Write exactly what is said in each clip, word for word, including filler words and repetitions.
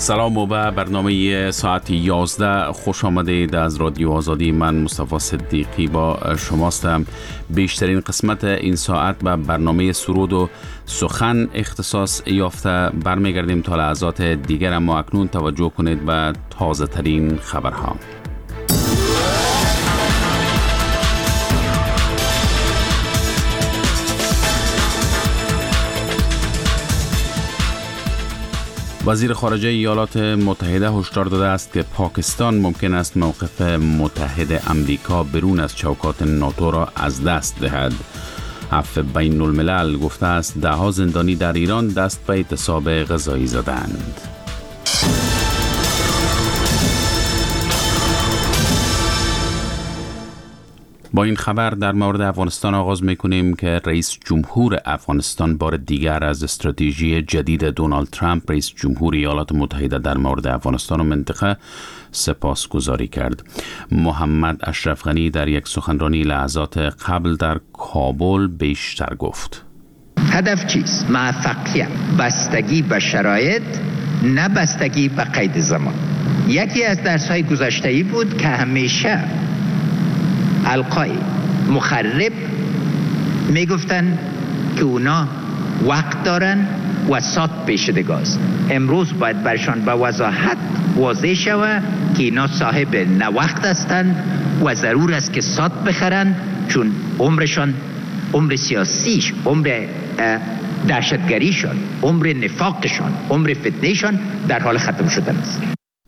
سلام و به برنامه ساعت یازده خوش آمدید. از رادیو آزادی من مصطفی صدیقی با شماستم. بیشترین قسمت این ساعت به برنامه سرود و سخن اختصاص یافته. برمیگردیم تا لحظات دیگر، اما اکنون توجه کنید به تازه ترین خبرها. وزیر خارجه ایالات متحده هشدار داده است که پاکستان ممکن است موقف متحد امریکا برون از چوکات ناتو را از دست دهد. عفو بین الملل گفته است ده‌ها زندانی در ایران دست به اعتصاب غذایی زدند. با این خبر در مورد افغانستان آغاز می‌کنیم که رئیس جمهور افغانستان بار دیگر از استراتژی جدید دونالد ترامپ رئیس جمهور ایالات متحده در مورد افغانستان و منطقه سپاسگزاری کرد. محمد اشرف غنی در یک سخنرانی لحظات قبل در کابل بیشتر گفت. هدف چیست؟ موفقیت، بستگی به شرایط، نه بستگی به قید زمان. یکی از درس‌های گذشته‌ای بود که همیشه القای مخرب میگفتن که اونا وقت دارن و سات پیشدگاست. امروز باید برشان به وضاحت واضح شود که اینا صاحب نه وقت هستند و ضرور است که سات بخرن، چون عمرشان، عمر سیاسیش، عمر دهشتگریشان، عمر نفاقشان، عمر فتنهشان در حال ختم شدن است.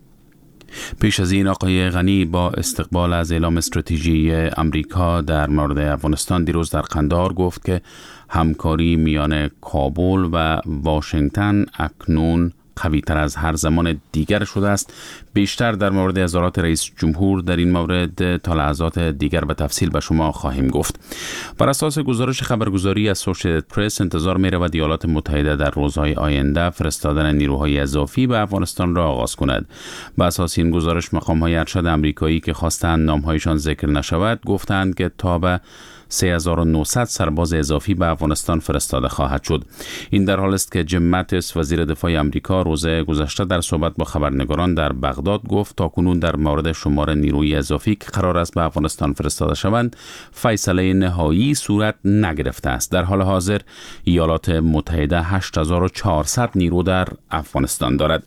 پیش از این آقای غنی با استقبال از اعلام استراتژی امریکا در مورد افغانستان دیروز در قندهار گفت که همکاری میان کابل و واشنگتن اکنون قوی تر از هر زمان دیگر شده است. بیشتر در مورد اظهارات رئیس جمهور در این مورد تا لحظات دیگر به تفصیل به شما خواهیم گفت. بر اساس گزارش خبرگزاری اسوسییتد پرس انتظار می رود ایالات متحده در روزهای آینده فرستادن نیروهای اضافی به افغانستان را آغاز کند. بر اساس این گزارش مقام‌های ارشد آمریکایی که خواستند نام‌هایشان ذکر نشود گفتند که تا به سه هزار و نهصد سرباز اضافی به افغانستان فرستاده خواهد شد. این در حال است که جیم ماتیس وزیر دفاع آمریکا روز گذشته در صحبت با خبرنگاران در بغداد گفت تاکنون در مورد شمار نیروی اضافی که قرار است به افغانستان فرستاده شوند فیصله نهایی صورت نگرفته است. در حال حاضر ایالات متحده هشت هزار و چهارصد نیرو در افغانستان دارد.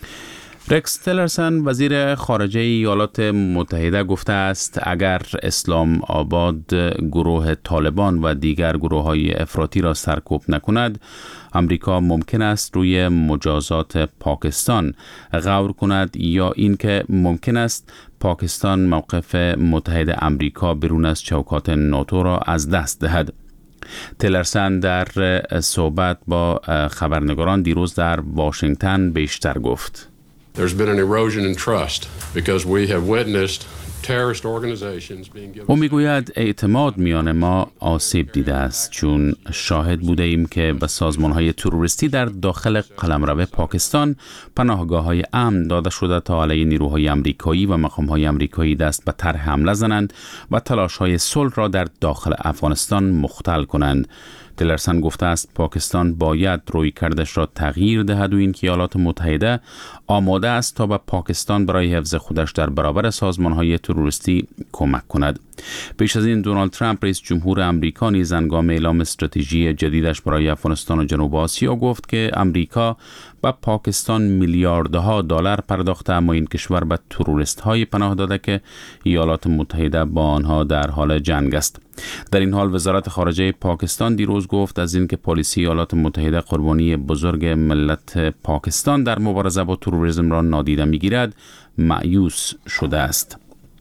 رکس تیلرسن وزیر خارجه ایالات متحده گفته است اگر اسلام آباد گروه طالبان و دیگر گروه‌های افراطی را سرکوب نکند، امریکا ممکن است روی مجازات پاکستان غور کند یا اینکه ممکن است پاکستان موقف متحد امریکا برون از چوکات ناتو را از دست دهد. تیلرسن در صحبت با خبرنگاران دیروز در واشنگتن بیشتر گفت. There's been an erosion in trust because we have witnessed terrorist organizations being given. او میگوید اعتماد میان ما آسیب دیده است چون شاهد بوده ایم که به سازمان‌های تروریستی در داخل قلمرو پاکستان پناهگاه‌های امن داده شده تا علیه نیروهای آمریکایی و مقام‌های آمریکایی دست به طرح حمله زنند و تلاش‌های صلح را در داخل افغانستان مختل کنند. تیلرسن گفته است پاکستان باید رویکردش را تغییر دهد و اینکه ایالات متحده آماده است تا به پاکستان برای حفظ خودش در برابر سازمان‌های تروریستی کمک کند. پیش از این دونالد ترامپ رئیس جمهور آمریکا نیز هنگام اعلام استراتژی جدیدش برای افغانستان و جنوب آسیا گفت که آمریکا به پاکستان میلیاردها دلار پرداخته، اما این کشور به تروریست‌های پناه داده که ایالات متحده با آنها در حال جنگ است. در این حال وزارت خارجه پاکستان دیروز گفت از اینکه پلیسی ایالات متحده قربانی بزرگ ملت پاکستان در مبارزه با تروریسم را نادیده می‌گیرد مایوس شده است.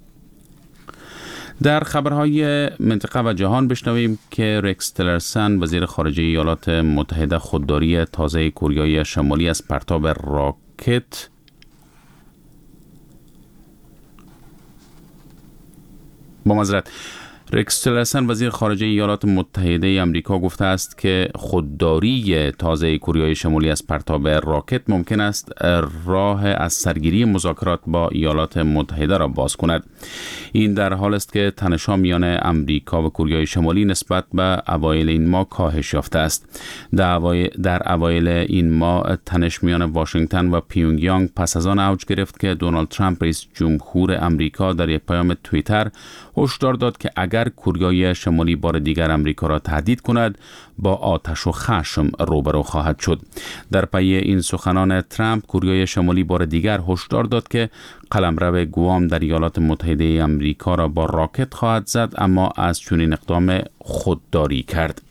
در خبرهای منطقه و جهان بشنویم که رکس تیلرسن وزیر خارجه ایالات متحده خودداری تازه کره شمالی از پرتاب راکت با معذرت رکس تیلرسن وزیر خارجه ایالات متحده آمریکا گفته است که خودداری تازه کوریای شمالی از پرتاب راکت ممکن است راه از سرگیری مذاکرات با ایالات متحده را باز کند. این در حال است که تنش‌ها میان آمریکا و کوریای شمالی نسبت به اوایل این ماه کاهش یافته است. در اوایل این ماه تنش میان واشنگتن و پیونگیانگ پس از آن اوج گرفت که دونالد ترامپ رئیس جمهور آمریکا در یک پیام توییتر هشدار داد که اگر کوریای شمالی بار دیگر آمریکا را تهدید کند با آتش و خشم روبرو خواهد شد. در پی این سخنان ترامپ کوریای شمالی بار دیگر هشدار داد که قلمرو گوام در ایالات متحده آمریکا را با راکت خواهد زد، اما از چنین اقدام خودداری کرد.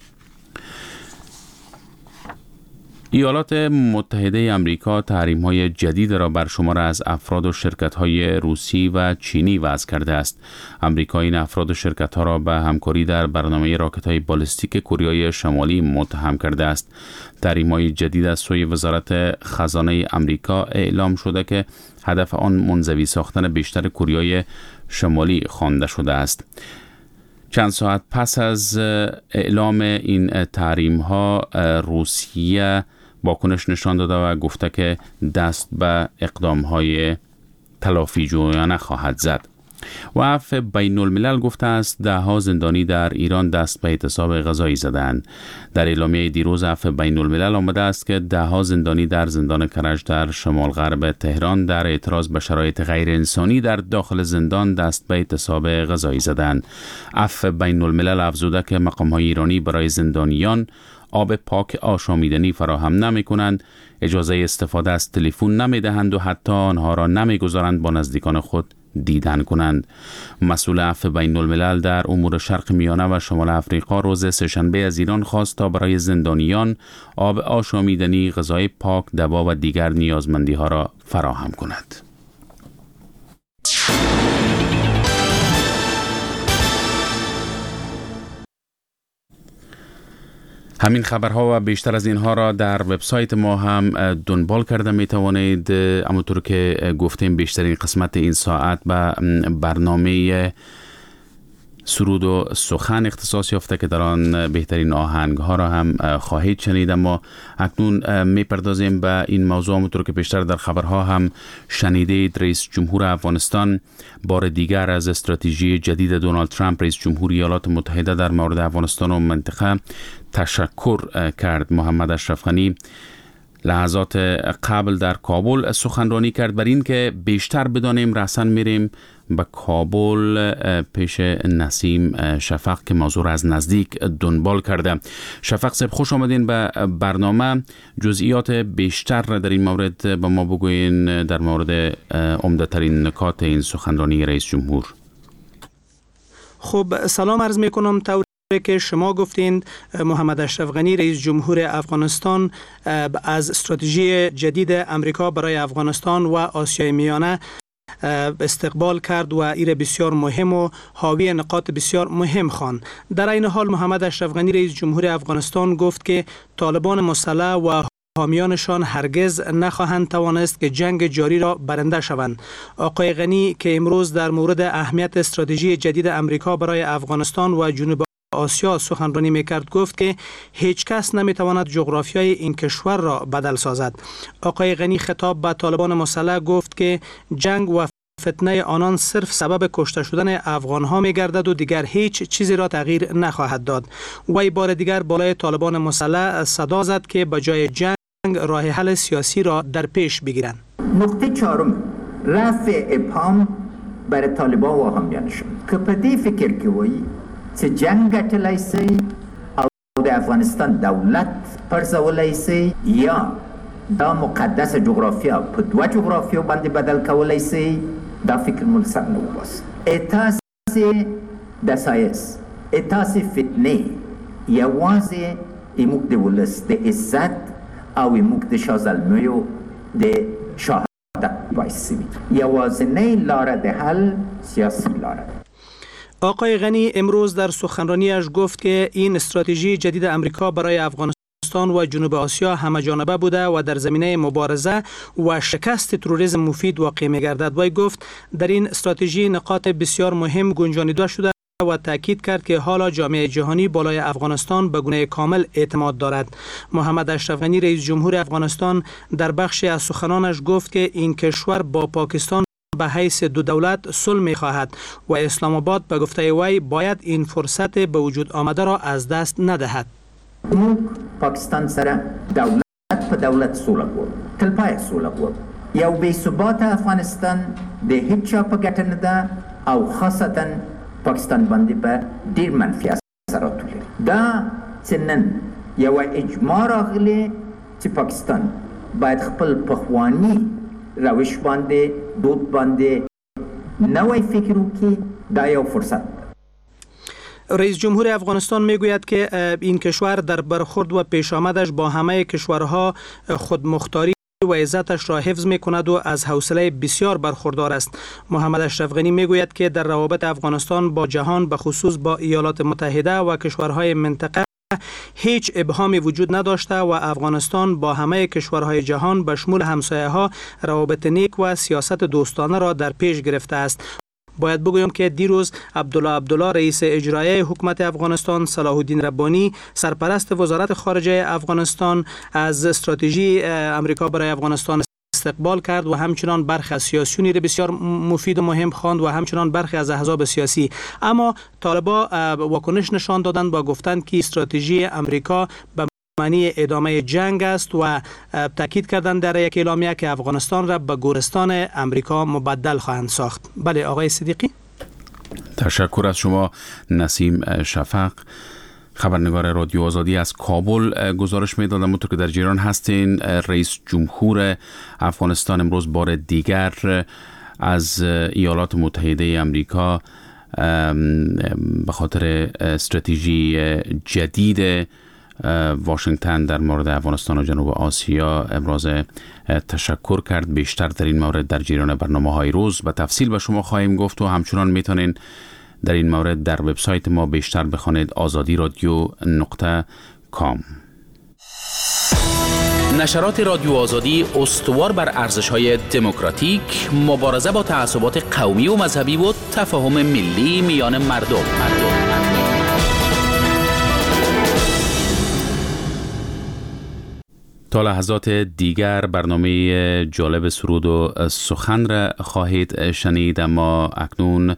ایالات متحده آمریکا تحریم‌های جدید را بر شمار از افراد و شرکت‌های روسی و چینی وضع کرده است. آمریکا این افراد و شرکت‌ها را به همکاری در برنامه راکت‌های بالستیک کوریای شمالی متهم کرده است. تحریم‌های جدید از سوی وزارت خزانه آمریکا اعلام شده که هدف آن منزوی ساختن بیشتر کوریای شمالی خوانده شده است. چند ساعت پس از اعلام این تحریم‌ها روسیه واکنش نشان داده و گفته که دست به اقدام‌های تلافی جویانه خواهد زد. و عفو بین الملل گفته است ده‌ها زندانی در ایران دست به اعتصاب غذایی زدند. در اعلامیه دیروز عفو بین الملل آمده است که ده‌ها زندانی در زندان کرج در شمال غرب تهران در اعتراض به شرایط غیر انسانی در داخل زندان دست به اعتصاب غذایی زدند. عفو بین الملل افزوده که مقام‌های ایرانی برای زندانیان آب پاک آشامیدنی فراهم نمی کنند، اجازه استفاده از تلفن نمی دهند و حتی آنها را نمی گذارند با نزدیکان خود دیدن کنند. مسئول عفو بین الملل در امور شرق میانه و شمال افریقا روز سه‌شنبه از ایران خواست تا برای زندانیان آب آشامیدنی، غذای پاک، دوا و دیگر نیازمندی ها را فراهم کند. همین خبرها و بیشتر از اینها را در وبسایت ما هم دنبال کرده می توانید. همونطور که گفتیم بیشترین قسمت این ساعت به برنامه سرود و سخن اختصاص یافته که در آن بهترین آهنگ ها را هم خواهید شنید، اما اکنون می پردازیم به این موضوع. همونطور که بیشتر در خبرها هم شنیدید، رئیس جمهور افغانستان بار دیگر از استراتژی جدید دونالد ترامپ رئیس جمهور ایالات متحده در مورد افغانستان و منطقه تشکر کرد. محمد اشرف غنی لحظات قبل در کابل سخنرانی کرد. بر این که بیشتر بدانیم رسن میریم به کابل پیش نسیم شفق که موضوع را از نزدیک دنبال کرده. شفق صاحب خوش آمدین به برنامه. جزئیات بیشتر در این مورد به ما بگوین در مورد عمده ترین نکات این سخنرانی رئیس جمهور. خب سلام عرض می کنم. طور که شما گفتین، محمد اشرف غنی رئیس جمهور افغانستان از استراتژی جدید امریکا برای افغانستان و آسیای میانه استقبال کرد و این بسیار مهم و حاوی نقاط بسیار مهم خواند. در این حال محمد اشرف غنی رئیس جمهور افغانستان گفت که طالبان مسلح و حامیانشان هرگز نخواهند توانست که جنگ جاری را برنده شوند. آقای غنی که امروز در مورد اهمیت استراتژی جدید امریکا برای افغانستان و جنوب آسیا سخنرانی میکرد گفت که هیچ کس نمیتواند جغرافیای این کشور را بدل سازد. آقای غنی خطاب به طالبان مسلح گفت که جنگ و فتنه آنان صرف سبب کشته شدن افغان ها می گردد و دیگر هیچ چیزی را تغییر نخواهد داد. وی بار دیگر بالای طالبان مسلح صدا زد که به جای جنگ راه حل سیاسی را در پیش بگیرند. نقطه چهارم، رفع ابهام برای طالبان و حامیانشان که په دې فکر کې وایي چې جنگ ګټلی سي او د افغانستان دولت پرځولی سي یا دا مقدس جغرافیا په دوه جغرافیو باندې بدل کولی سي، دا فکر مول سر نه وباسي. تاسې د سایس تاسې فتنې یوازې موږ د ولس د عزت او موږ د شازلمیو د شهادت باعث وي. یوازینۍ لاره د حل سیاسی لاره. آقای غنی امروز در سخنرانیش گفت که این استراتژی جدید امریکا برای افغانستان و جنوب آسیا همه‌جانبه بوده و در زمینه مبارزه و شکست تروریسم مفید واقع می‌گردد. وی گفت در این استراتژی نقاط بسیار مهم گنجانیده شده و تاکید کرد که حالا جامعه جهانی بالای افغانستان به گونه کامل اعتماد دارد. محمد اشرف غنی رئیس جمهور افغانستان در بخشی از سخنانش گفت که این کشور با پاکستان به حیث دو دولت صلح می خواهد و اسلام آباد به گفته وی باید این فرصت به وجود آمده را از دست ندهد. موږ پاکستان سره دولت په دولت سوله کوو، تلپایه سوله کوو. یو بې ثباته افغانستان د هیڅ چا په ګټه نه ده او خاصتا پاکستان باندې به ډېر منفي اثرات لري. دا چې نن یوه اجماع راغلې چې پاکستان باید خپل پخواني روش باندې دود باندې نوی فکر وکړي، دا یو فرصت. رئیس جمهور افغانستان میگوید که این کشور در برخورد و پیش آمدش با همه کشورها خودمختاری و عزتش را حفظ می کند و از حوصله بسیار برخوردار است. محمد اشرف غنی میگوید که در روابط افغانستان با جهان به خصوص با ایالات متحده و کشورهای منطقه هیچ ابهامی وجود نداشته و افغانستان با همه کشورهای جهان به شمول همسایه‌ها روابط نیک و سیاست دوستانه را در پیش گرفته است. باید بگویم که دیروز عبدالله عبدالله رئیس اجرایی حکومت افغانستان، صلاح الدین ربانی سرپرست وزارت خارجه افغانستان از استراتژی امریکا برای افغانستان استقبال کرد و همچنان برخی از سیاسیونی را بسیار مفید و مهم خواند و همچنان برخی از احزاب سیاسی. اما طالبا واکنش نشان دادند و گفتند که استراتژی امریکا به معنی ادامه جنگ است و تاکید کردند در یک اعلامیه که افغانستان را به گورستان امریکا مبدل خواهند ساخت. بله آقای صدیقی. تشکر از شما نسیم شفق، خبرنگار رادیو آزادی از کابل گزارش می‌دادم. همونطور که در جریان هستین، رئیس جمهور افغانستان امروز بار دیگر از ایالات متحده امریکا به خاطر استراتژی جدید واشنگتن در مورد افغانستان و جنوب آسیا ابراز تشکر کرد. بیشتر در این مورد در جریان برنامه‌های روز به تفصیل به شما خواهیم گفت و همچنان میتونین در این مورد در وبسایت ما بیشتر بخوانید آزادی رادیو نقطه کام. نشرات رادیو آزادی استوار بر ارزش‌های دموکراتیک، مبارزه با تعصبات قومی و مذهبی و تفاهم ملی میان مردم. مردم. تا لحظات دیگر برنامه جالب سرود و سخن را خواهید شنید، اما اکنون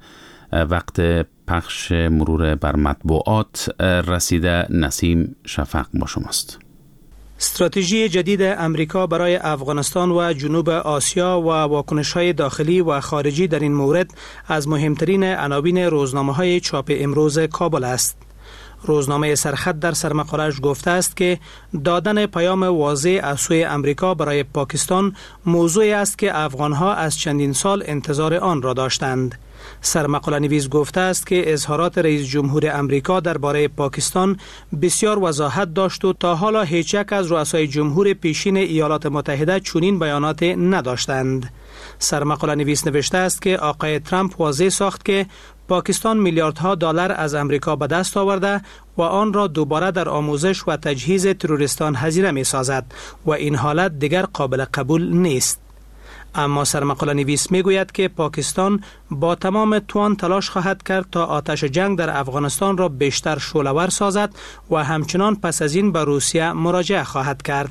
وقت پخش مرور بر مطبوعات رسیده. نسیم شفق با شماست. استراتژی جدید امریکا برای افغانستان و جنوب آسیا و واکنش‌های داخلی و خارجی در این مورد از مهمترین عناوین روزنامه‌های چاپ امروز کابل است. روزنامه سرخط در سرمقاله‌اش گفته است که دادن پیام واضح از سوی امریکا برای پاکستان موضوعی است که افغان‌ها از چندین سال انتظار آن را داشتند. سرمقاله نویس گفته است که اظهارات رئیس جمهور امریکا درباره پاکستان بسیار وضاحت داشت و تا حالا هیچ یک از رؤسای جمهور پیشین ایالات متحده چنین بیانات نداشتند. سرمقاله نویس نوشته است که آقای ترامپ واضح ساخت که پاکستان میلیاردها دلار از امریکا به دست آورده و آن را دوباره در آموزش و تجهیز تروریستان هزینه می سازد و این حالت دیگر قابل قبول نیست. اما سرمقاله نویس می گوید که پاکستان با تمام توان تلاش خواهد کرد تا آتش جنگ در افغانستان را بیشتر شعله‌ور سازد و همچنان پس از این به روسیه مراجعه خواهد کرد.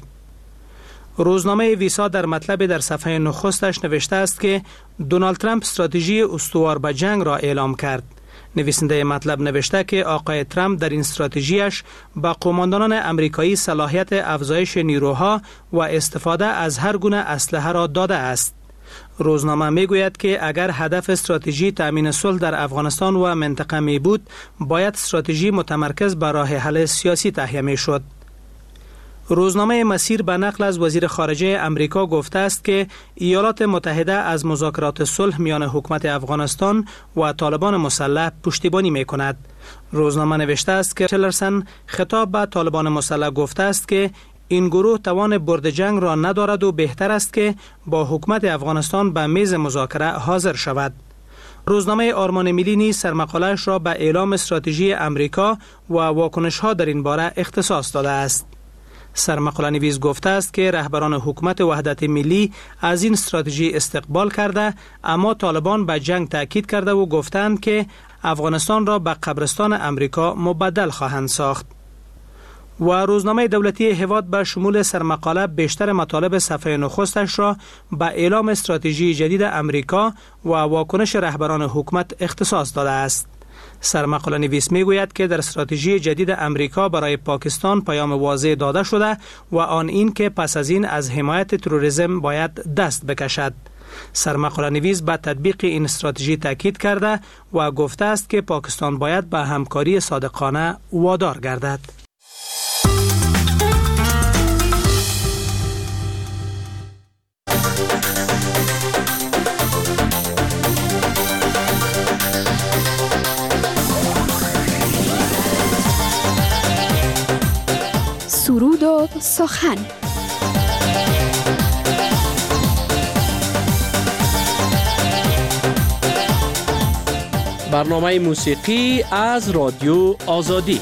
روزنامه ویسا در مطلب در صفحه نخستش نوشته است که دونالد ترامپ استراتژی استوار به جنگ را اعلام کرد. نویسنده مطلب نوشته که آقای ترامپ در این استراتژیش به قماندانان امریکایی صلاحیت افزایش نیروها و استفاده از هر گونه اسلحه را داده است. روزنامه میگوید که اگر هدف استراتژی تأمین صلح در افغانستان و منطقه می بود، باید استراتژی متمرکز بر راه حل سیاسی تهیه می شد. روزنامه مسیر به نقل از وزیر خارجه امریکا گفته است که ایالات متحده از مذاکرات صلح میان حکومت افغانستان و طالبان مسلح پشتیبانی می کند. روزنامه نوشته است که تیلرسن خطاب به طالبان مسلح گفته است که این گروه توان برد جنگ را ندارد و بهتر است که با حکومت افغانستان به میز مذاکره حاضر شود. روزنامه آرمان ملی نیز سرمقاله‌اش را به اعلام استراتژی امریکا و واکنش‌ها در این باره اختصاص داده است. سرمقاله نویس گفته است که رهبران حکومت وحدت ملی از این استراتژی استقبال کرده، اما طالبان به جنگ تاکید کرده و گفتند که افغانستان را به قبرستان امریکا مبدل خواهند ساخت. و روزنامه دولتی هواد به شمول سرمقاله بیشتر مطالب صفحه نخستش را به اعلام استراتژی جدید امریکا و واکنش رهبران حکومت اختصاص داده است. سرمقاله نویس می گوید که در استراتژی جدید امریکا برای پاکستان پیام واضح داده شده و آن این که پس از این از حمایت تروریسم باید دست بکشد. سرمقاله نویس به تطبیق این استراتژی تاکید کرده و گفته است که پاکستان باید به همکاری صادقانه وادار گردد. سرود و سخن. برنامه موسیقی از رادیو آزادی.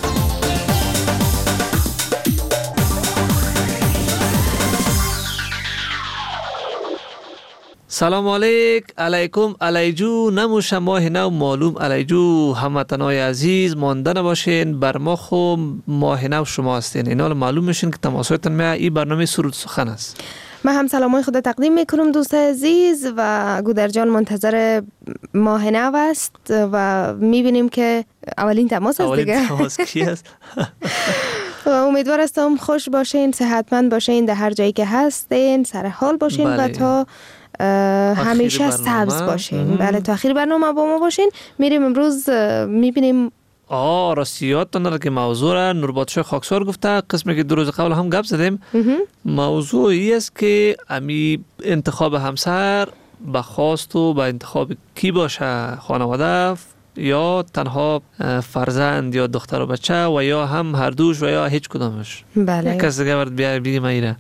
سلام علیک علیکم علیجو نموشه ماه نو معلوم علیجو هموطنای عزیز مانده نباشین بر ما خو ماه نو شما هستین اینا معلوم میشین که تماسهایتان می این برنامه سرود سخن است. من هم سلامای خود تقدیم میکنم دوست عزیز و گودر جان منتظر ماه نو است و میبینیم که اولین تماس است دیگه. اولین تماس کی است؟ و امیدوار هستم خوش باشین، صحتمند باشین، در هر جایی که هستین سر حال باشین و تا همیشه سبز باشین. بله تا آخر برنامه با ما باشین. میریم امروز میبینیم آه راستیاتون داره که موضوع را نوربادشاه خاکسار گفته، قسمی که دو روز قبل هم گپ زدیم. موضوعی است که امی انتخاب همسر به خواست و به انتخاب کی باشه، خانواده یا تنها فرزند یا دختر و بچه و یا هم هر دوش و یا هیچ کدامش. بله. یک کس دیگه برد بیا بگیم ایره.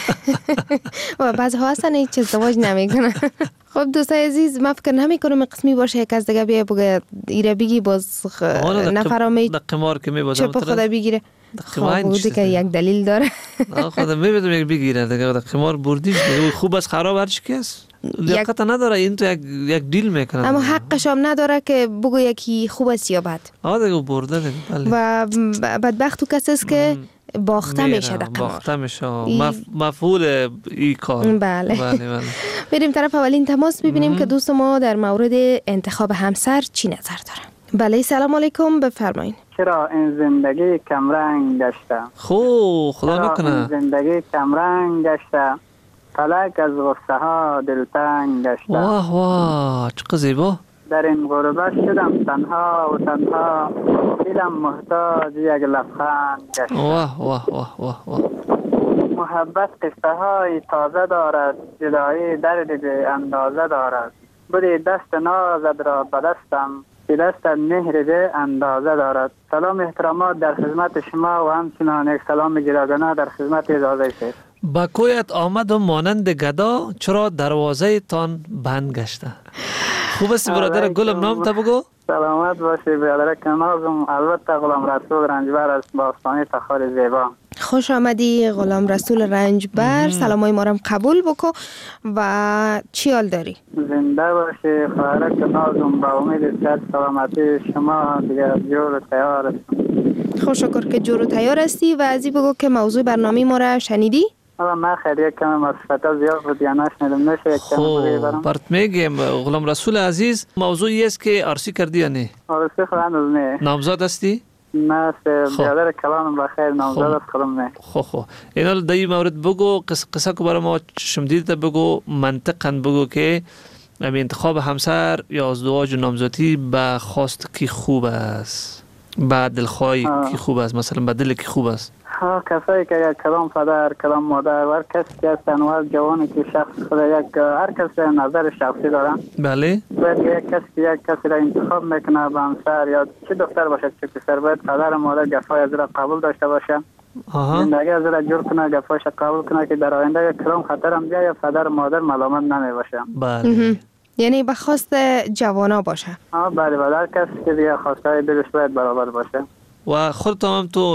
و بعضی ها هستن هیچ ازدواج نمیکنن. خب دوستای عزیز من فکر نمی کنم قسمی باشه یک از دیگه بیا بگه ایره بگی باز نفرامی در قمار که میبازم چپ خدا بگیره. خب بودی که یک دلیل داره. خدا میبیدم یک بگیره دیگه در قمار بردیش خوب از خراب هرچی که است. لیاقت نداره این تو یک یک دیل میکنه اما حقش هم نداره که بگو یکی خوب است یا بد. آه دیگه برده دیگه. بله. و بدبخت تو کسی است که باخته میشه در قمار. باخته میشه. مف... مفعول این کار. بله. بله بله. بریم طرف اولین تماس ببینیم که دوست ما در مورد انتخاب همسر چی نظر داره. بله سلام علیکم بفرمایید. چرا این زندگی کمرنگ گشته؟ خو خدا نکنه. این زندگی کمرنگ گشته. فلک از غصه ها دلتنگ گشته. واه واه چقدر زیبا. در این غربت شدم تنها و تنها دلم محتاج یک لبخند گشته. واه واه واه واه واه. محبت قصه های تازه دارد، جدایی درد به اندازه دارد. بری دست نازد را به دستم که دست مهر به اندازه دارد. سلام احترامات در خدمت شما و همچنان یک سلام گراگانه در خدمت اجازه شد. با کویت آمد و مانند گدا چرا دروازه تان بند گشته؟ خوب است برادر گلم نام تا بگو. سلامت باشی برادر کنازم. البته غلام رسول رنجبر است با استانی تخار زیبا. خوش آمدی غلام رسول رنجبر. سلامای ما رو قبول بکو و چی حال داری؟ زنده باشی خواهر کنازم. با امید صحت سلامتی شما دیگه جور و تیار است. خوش شکر که جور و تیار هستی و ازی بگو که موضوع برنامه ما را شنیدی؟ حالا من خیلی یک کم از فتا زیاد بود یا نشنیدم نشه یک کم بگی برم. برات میگم غلام رسول عزیز موضوعی است که عرصی کردی یا نه؟ عرصی خواهند از نه. نامزاد هستی؟ نه برادر کلانم بخیر نامزاد است خودم نه. خو خو اینا در این مورد بگو قصه قصه که برای ما شمدیده بگو منطقاً بگو که انتخاب همسر یا ازدواج و نامزادی به خواست کی خوب است؟ به دلخواهی کی خوب است؟ مثلا به دل کی خوب است؟ ها کسایی که کلام پدر کلام مادر و هر کسی که هستن و هر جوانی که شخص خود یک هر کسی نظر شخصی دارن. بله. باید یک کسی یک کسی را انتخاب میکنه به همسر یا چه دختر باشد چه پسر باید پدر مادر گفای از را قبول داشته باشه. زندگی از را جور کنه گفایش قبول کنه که در آینده یک کلام خطر هم بیا یا پدر مادر ملامت نمی باشه. بله. یعنی به خواست جوانا باشه. آه بله بله هر کسی که دیگه خواسته دلش باید برابر باشه. و خودت هم تو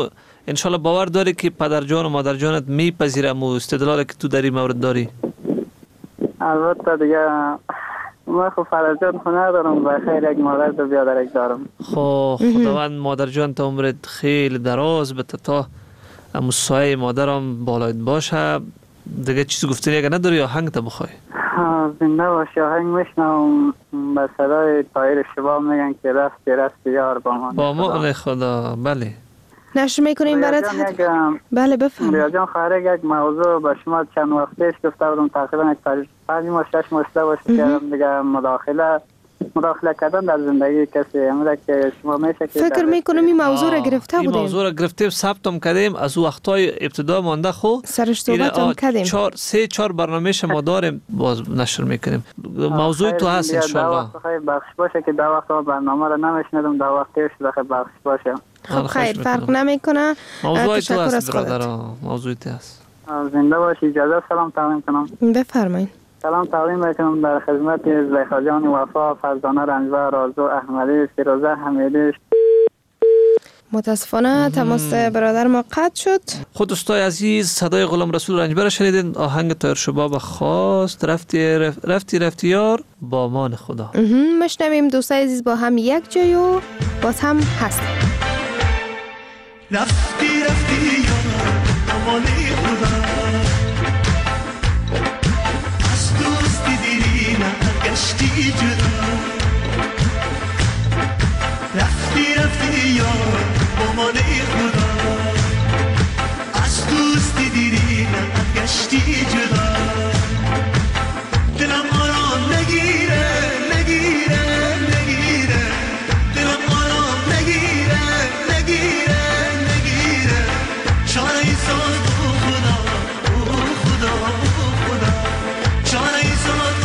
انشالله باور داری که پدر جان و مادر جانت میپذیرم و استدلالی که تو در این مورد داری؟ البته دیگه من خب پدر جان خو ندارم و خیلی یک مادر دو بیادر یک دارم. خب خداوند مادر جان تا عمرت خیلی دراز بته تا امو سایه مادرم بالایت باشه. دیگه چیز گفتنی اگه نداری آهنگ تا بخوای؟ زنده باشی آهنگ میشنم به صدای طاهر شباب میگن که رفتی رفتی یار با من با من خدا. بله نشر میکنیم برات. بله بفهم. ریا جان خواهر یک موضوع به شما چند وقت پیش گفته بودم تقریبا یک پنج ماه شش ماه باشه که دیگه مداخله مداخله کردن در زندگی کسی امره که شما میشه که فکر میکنم این موضوع را گرفته بودیم. این موضوع را گرفتیم ثبتم کردیم از وقتای ابتدا مانده خو سرش صحبت هم کردیم. چهار سه چهار برنامه‌ش ما داریم باز نشر میکنیم. موضوع تو هست ان شاء الله. بخش باشه که در وقت برنامه را نمیشنیدم در وقتش بخیر بخش باشه. خب خیر فرق نمیکنه. موضوع تو هست برادر. موضوع تو هست. زنده باشی. اجازه سلام تقدیم کنم. بفرمایید. سلام تقدیم میکنم در خدمت زلیخا جان وفا، فرزانه رنجبر، آرزو احمدی، فیروزه حمیدی. متاسفانه تماس برادر ما قطع شد. خود دوستای عزیز صدای غلام رسول رنجبر شنیدین. آهنگ طاهر شباب خواست رفتی رفتی رفتی یار با مان خدا. مشنویم دوستای عزیز با هم یک جای و باز هم هستیم. رفتی رفتی یار با مان خدا، گشتی جدا، رفتی رفتی یار با مان خدا، از دوستی دیری نه گشتی جدا، دلم آرام نگیره نگیره نگیره، دلم آرام نگیره نگیره نگیره، چاره ایسان او خدا او خدا او خدا، چاره ایسان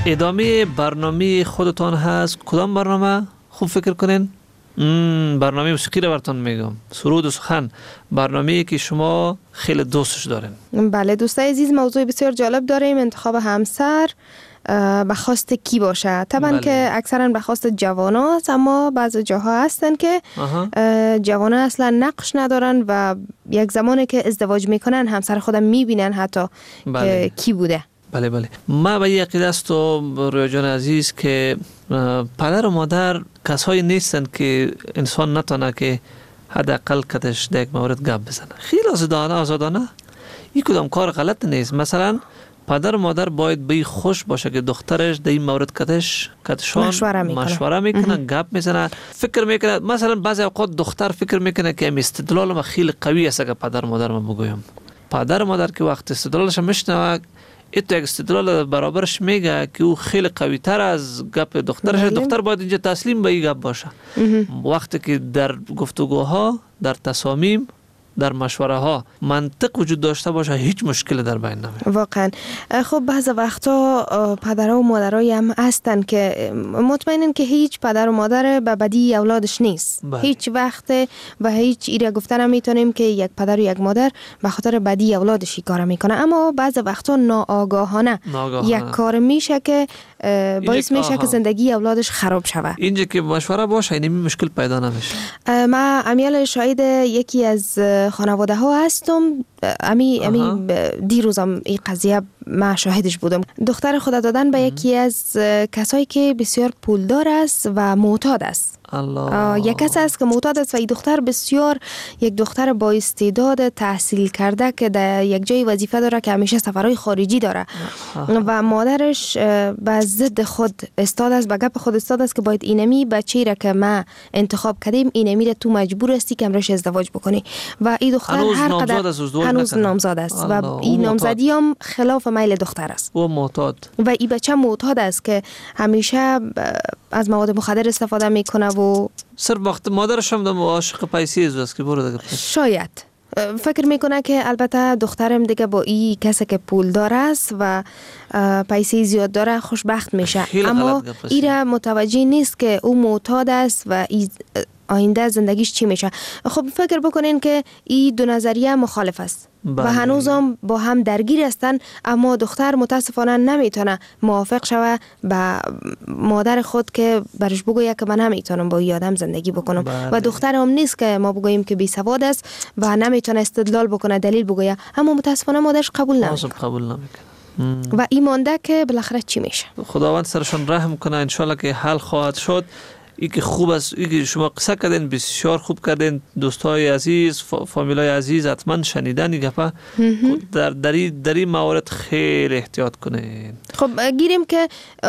ادامه برنامه خودتان هست. کدام برنامه؟ خوب فکر کنین. برنامه موسیقی رو براتون میگم. سرود و سخن، برنامه‌ای که شما خیلی دوستش دارین. بله دوستای عزیز، موضوع بسیار جالب داریم. انتخاب همسر به خواست کی باشه. طبعا بله. که اکثرا به خواست جوانا است، اما بعضی جاها هستن که جوانا اصلا نقش ندارن و یک زمانی که ازدواج میکنن همسر خودم میبینن حتی بله. که کی بوده. بله بله. ما به یک عقیده است و رویا جان عزیز که پدر و مادر کسایی نیستن که انسان نتونه که حداقل کدش در یک مورد گپ بزنه. خیلی آزادانه آزادانه این کدام کار غلط نیست. مثلا پدر و مادر باید به خوش باشه که دخترش در این مورد کدش کدشان مشوره میکنه, مشوره میکنه گپ میزنه، فکر میکنه. مثلا بعضی اوقات دختر فکر میکنه که استدلال ما خیلی قوی است که پدر و مادر ما بگویم. پدر و مادر که وقت استدلالش میشنوه ایتو یک استدلال برابرش میگه که او خیلی قوی تر از گپ دخترش. دختر باید اینجا تسلیم به این گپ باشه. وقتی که در گفتگوها، در تصامیم، در مشوره ها منطق وجود داشته باشه هیچ مشکل در بین نمیاد. واقعا. خب بعضی وقتا پدرها و مادرایی هم هستن که مطمئنن که هیچ پدر و مادر به بدی اولادش نیست. بله. هیچ وقت و هیچ ایره گفتن هم میتونیم که یک پدر و یک مادر به خاطر بدی اولادش کار میکنه، اما بعضی وقتا ناآگاهانه یک کار میشه که باعث میشه که زندگی اولادش خراب شوه. اینجا که مشوره باشه این مشکل پیدا نمیشه. ما امیال شاهد یکی از خانواده ها هستم. امی امی دیروزم این قضیه ما شاهدش بودم. دختر خود دادن به یکی از کسایی که بسیار پولدار است و معتاد است. الله. یک کس است که معتاد است و این دختر بسیار یک دختر با استعداد تحصیل کرده که در یک جای وظیفه داره که همیشه سفرهای خارجی داره و مادرش به ضد خود استاد است، به گپ خود استاد است که باید اینمی بچه‌ای را که ما انتخاب کردیم اینمی را تو مجبور استی که امرش ازدواج بکنی و این دختر هر قدر هنوز نامزاد است و این نامزدی هم خلاف میل دختر است و معتاد و این بچه معتاد است که همیشه از مواد مخدر استفاده میکنه و سر وقت مادرش هم عاشق پیسه است که برو دیگه شاید فکر میکنه که البته دخترم دیگه با این کسی که پول داره است و پیسه زیاد داره خوشبخت میشه، اما ایره متوجه نیست که او معتاد است و آینده زندگیش چی میشه. خب فکر بکنین که این دو نظریه مخالف است بله. و هنوزم با هم درگیر هستن، اما دختر متاسفانه نمیتونه موافق شوه به مادر خود که برش بگویه که من نمیتونم با این آدم زندگی بکنم بله. و دختر هم نیست که ما بگوییم که بی سواد است و نمیتونه استدلال بکنه، دلیل بگویه، اما متاسفانه مادرش قبول نمیکنه قبول نمیکنه و این مانده که بالاخره چی میشه. خداوند سرشون رحم کنه، انشالله که حل خواهد شد. ای که خوب است، ای که شما قصه کردین بسیار خوب کردین. دوستای عزیز، فامیلای عزیز حتما شنیدن این گپا. در دری دری موارد خیلی احتیاط کنین. خب گیریم که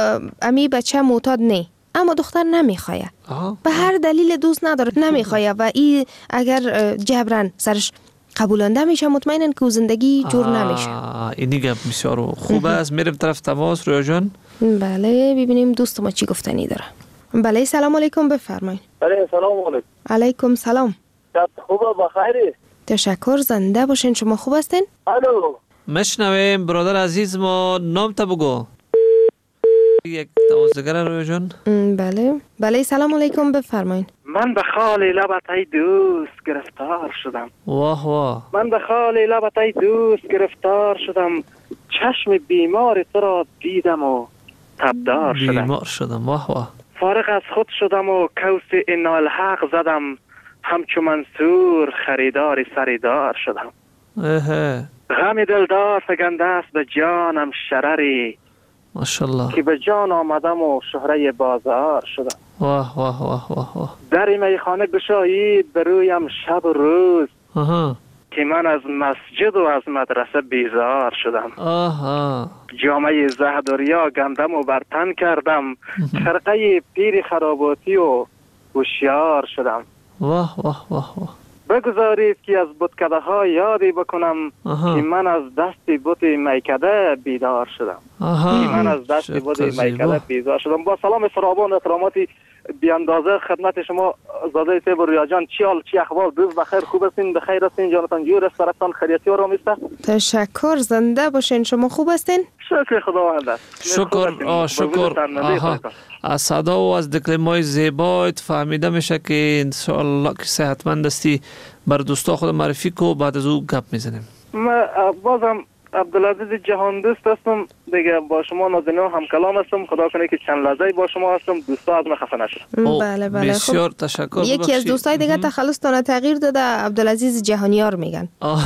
امی بچه معتاد نه، اما دختر نمیخواه به هر دلیل دوست نداره نمیخواه و ای اگر جبران سرش قبولانده میشه مطمئنن که زندگی جور نمیشه. اینی گپ بسیار خوب است. میرم طرف تماس. رویا جان بله ببینیم دوست ما چی گفتنی داره. بله سلام علیکم بفرمایید. بله سلام علیکم. علیکم سلام. خوبه بخیری؟ تشکر، زنده باشین. شما خوب هستین؟ الو مشنویم برادر عزیز ما، نام تا بگو. یک تماسگر رویا جان. بله بله سلام علیکم بفرمایید. من به خال لبت ای دوست گرفتار شدم. واه واه. من به خال لبت ای دوست گرفتار شدم، چشم بیمار تو را دیدم و تبدار شدم. بیمار شدم. واه واه. فارغ از خود شدم و کوس انا الحق زدم، همچو منصور خریدار سریدار شدم. اه. غم دلدار فگنده است به جانم شرری، ماشاءالله که به جان آمدم و شهره بازار شدم. واه واه واه واه واه. در میخانه گشایید به رویم شب و روز، آها. که من از مسجد و از مدرسه بیزار شدم. آها. جامعه زهد و ریا گندم و برتن کردم، خرقه پیر خراباتی و هوشیار شدم. واه واه واه واه. بگذارید که از بتکده ها یادی بکنم، آها. که من از دست بت میکده بیدار شدم. آها. که من از دست بت میکده بیدار شدم. با سلام فراوان و احتراماتی بی اندازه خدمت شما زاده سیب ریا جان. چی حال چی احوال؟ روز بخیر، خوب هستین؟ بخیر هستین؟ جانتان جور است؟ سرتان خیریتی و آرامی است؟ تشکر، زنده باشین. شما خوب هستین؟ شکر خداوند است. شکر آه شکر. آها. از صدا و از دکلمای زیبایت فهمیده میشه که انشاءالله که صحتمند هستی. بر دوستا خود معرفی کو، بعد از او گپ میزنیم. ما بازم عبدالعزیز جهان دوست هستم دیگه، با شما نازنین هم کلام هستم. خدا کنه که چند لحظه با شما هستم، دوستا از من خفه نشد. بله بله، بسیار تشکر. یکی از دوستای دیگه تخلصتون تغییر داده، عبدالعزیز جهانیار میگن.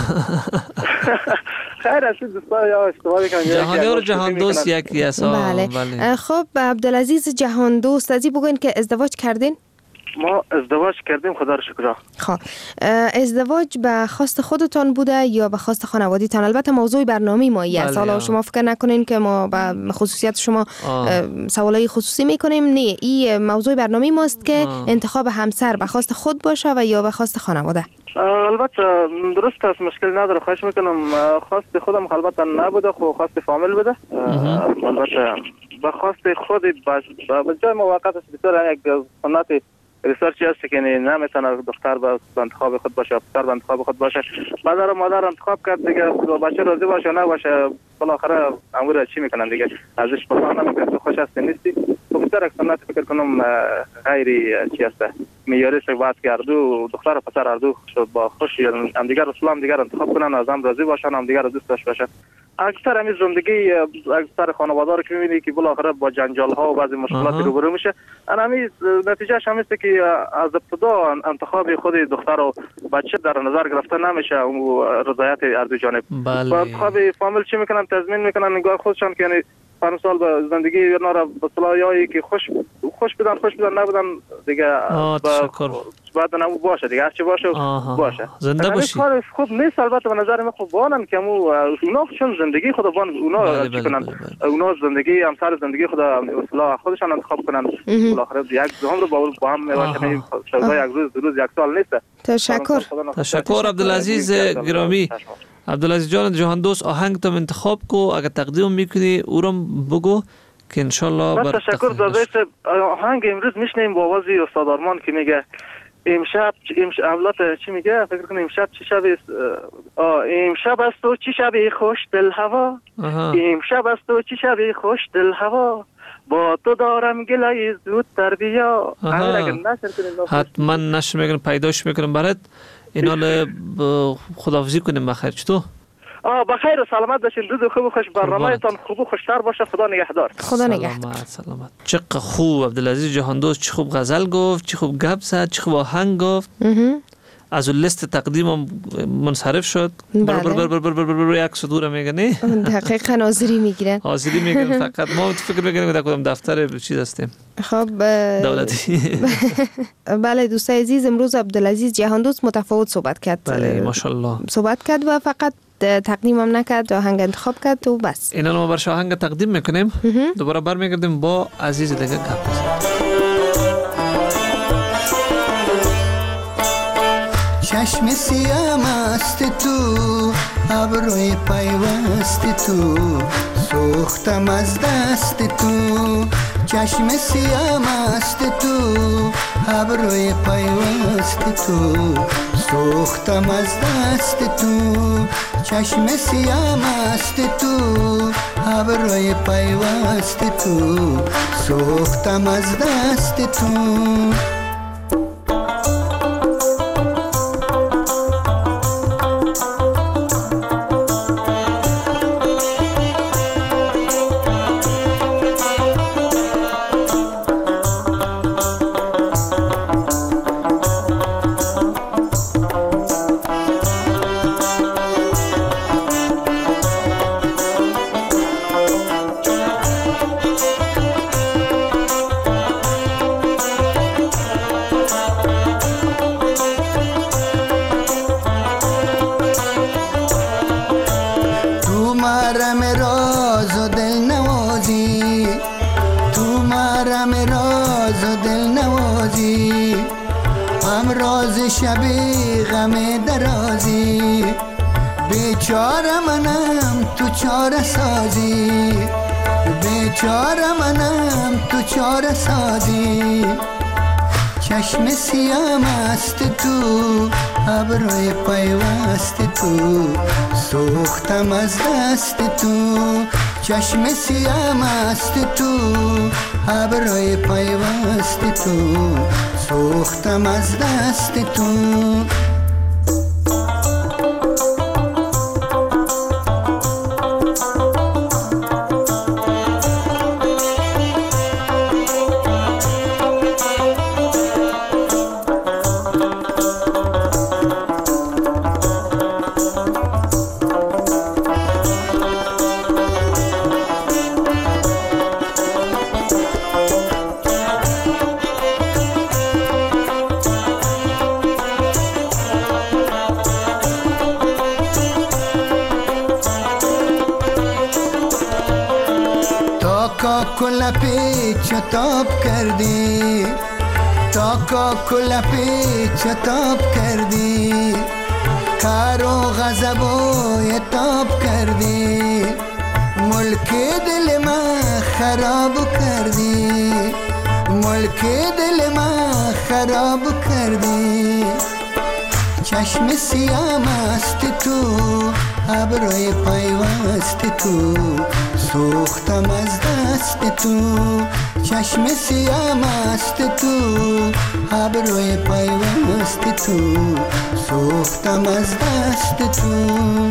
خیر است دوستا، یا اشتباه کنن. جهانیار جهان دوست یکی است. بله. بله. خب عبدالعزیز جهان دوست، ازی بگوین که ازدواج کردین؟ ما ازدواج کردیم، خدا رو شکر. خب ازدواج به خواست خودتان بوده یا به خواست خانوادیتان؟ البته موضوع برنامه ما ایه. بله. حالا شما فکر نکنین که ما به خصوصیت شما سوالای خصوصی میکنیم. نه، این موضوع برنامه ماست که آه. انتخاب همسر به خواست خود باشه و یا به خواست خانواده. البته درست است، مشکل نداره. خواهش میکنم خواست خودم البته نبوده، خو خواست فامیل بوده. البته به خواست خود به جای موقت است. بسیار یک سنت ریسرچی هست که نمیتونه دختر به انتخاب خود باشه، پسر به انتخاب خود باشه. مادر و مادر انتخاب کرد دیگه، بچه راضی باشه نه باشه، بالاخره امور چی میکنن دیگه، ازش پسند نمیکنه. تو خوش هستی نیستی؟ بسیار سنت فکر کنم غیری چی هست، معیاری است. باید که اردو دختر و پسر اردو با خوش هم دیگر اسلام دیگر انتخاب کنن، از هم راضی باشن، هم دیگر دوست داشته باشن. اکثر همین زندگی اکثر خانواده رو که می‌بینی که بالاخره با جنجال ها و بعضی مشکلاتی روبرو میشه، همین نتیجهش هم است که از ابتدا انتخاب خود دختر و بچه در نظر گرفته نمیشه و رضایت هر دو جانب. بله. با انتخاب فامیل چی میکنن؟ تضمین میکنن نگاه خودشان که یعنی پنج سال به زندگی اینا را به صلاحی که خوش خوش بدن خوش بدن نبودن دیگه. تشکر. بعد نمو باشه دیگه، هرچی باشه آها. باشه زنده باشی. کار خوب نیست البته به نظر من. خوب بانن که مو اونا چون زندگی خدا بان اونا بله چی بله کنن بله بله. اونا زندگی همسر زندگی خدا اصلاح خودشان انتخاب کنن. بالاخره یک هم رو با با هم میواشن. سودا یک روز دو روز یک سال نیست. تشکر. تشکر عبدالعزیز گرامی. عبدالعزیز جان جهان دوست، آهنگ تو انتخاب کو، اگر تقدیم میکنی او رو بگو که انشالله بر تشکر. داداش آهنگ امروز میشنیم با آواز استاد آرمان که میگه امشب امشب اولاد چی میگه؟ فکر کنم امشب چی شب است؟ امشب است و چی شبی خوش دل هوا. امشب است و چی شبی خوش دل هوا. با تو دارم گلای زودتر بیا. حتما نشر میکنم، پیداش میکنم برات. اینا خداحافظی کنیم بخیر. چطور؟ آه بخیر و سلامت باشین. روز خوب و خوش، برنامه‌تان خوب و خوشتر باشه. خدا نگهدار. خدا نگهدار. سلامت سلامت. چقدر خوب عبدالعزیز جهان دوست، چه خوب غزل گفت، چه خوب گپ زد، چه خوب آهنگ گفت. از اون لیست تقدیم منصرف شد. بر بر بر بر بر بر بر یک صدور میگه نه. دقیقاً حاضری میگیرن. حاضری میگیرن. فقط ما فکر میکنیم در کدام دفتر چیز هستیم. خب دولتی. بله دوستای عزیز، امروز عبدالعزیز جهان دوست متفاوت صحبت کرد. بله ماشاءالله. صحبت کرد و فقط تقدیم هم نکرد، آهنگ انتخاب کرد و بس. اینا ما برش آهنگ تقدیم میکنیم. دوباره برمیگردیم با عزیز دیگه گپ. چشم سیاه مست تو، ابروی پیوست تو، سوختم از دست تو. چشم سیاه مست تو، ابروی پیوست تو، سوختم از دست تو. چشم سیاه مست تو، ابروی پیوست تو، سوختم از دست تو. شبی غم درازی، بیچاره منم تو چاره سازی، بیچاره منم تو چاره سازی. چشم سیاه مست تو، ابروی پیوست تو، سوختم از دست تو. چشم سیاه مست تو، ابروی پیوست تو، سوختم از دست تو. کلا پیچ تاب کردی، تا کلا پیچ تاب کردی، کار و غضب و تاب کردی، ملک دل من خراب کردی، ملک دل من خراب کردی. چشم سیاه مست تو، ابروی پیوست تو، سوختم از دست تو. چشم سیاه مست تو، ابروی پیوست تو، سوختم از دست تو.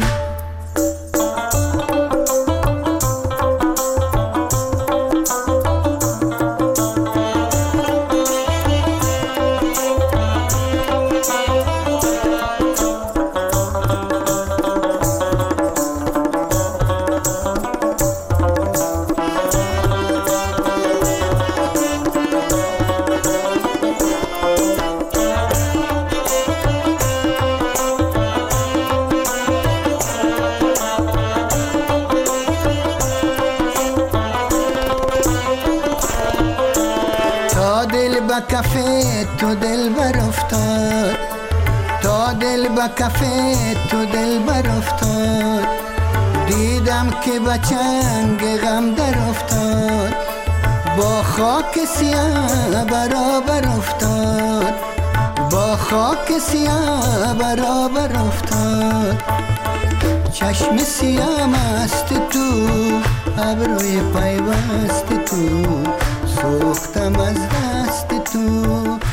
کفه تو دل بر افتاد، تا دل با کفه تو دل بر افتاد، دیدم که بچنگ غم در افتاد، با خاک سیاه برابر افتاد، با خاک سیاه برابر افتاد. چشم سیاه مست تو، ابروی پیوست تو، سوختم از دست تو.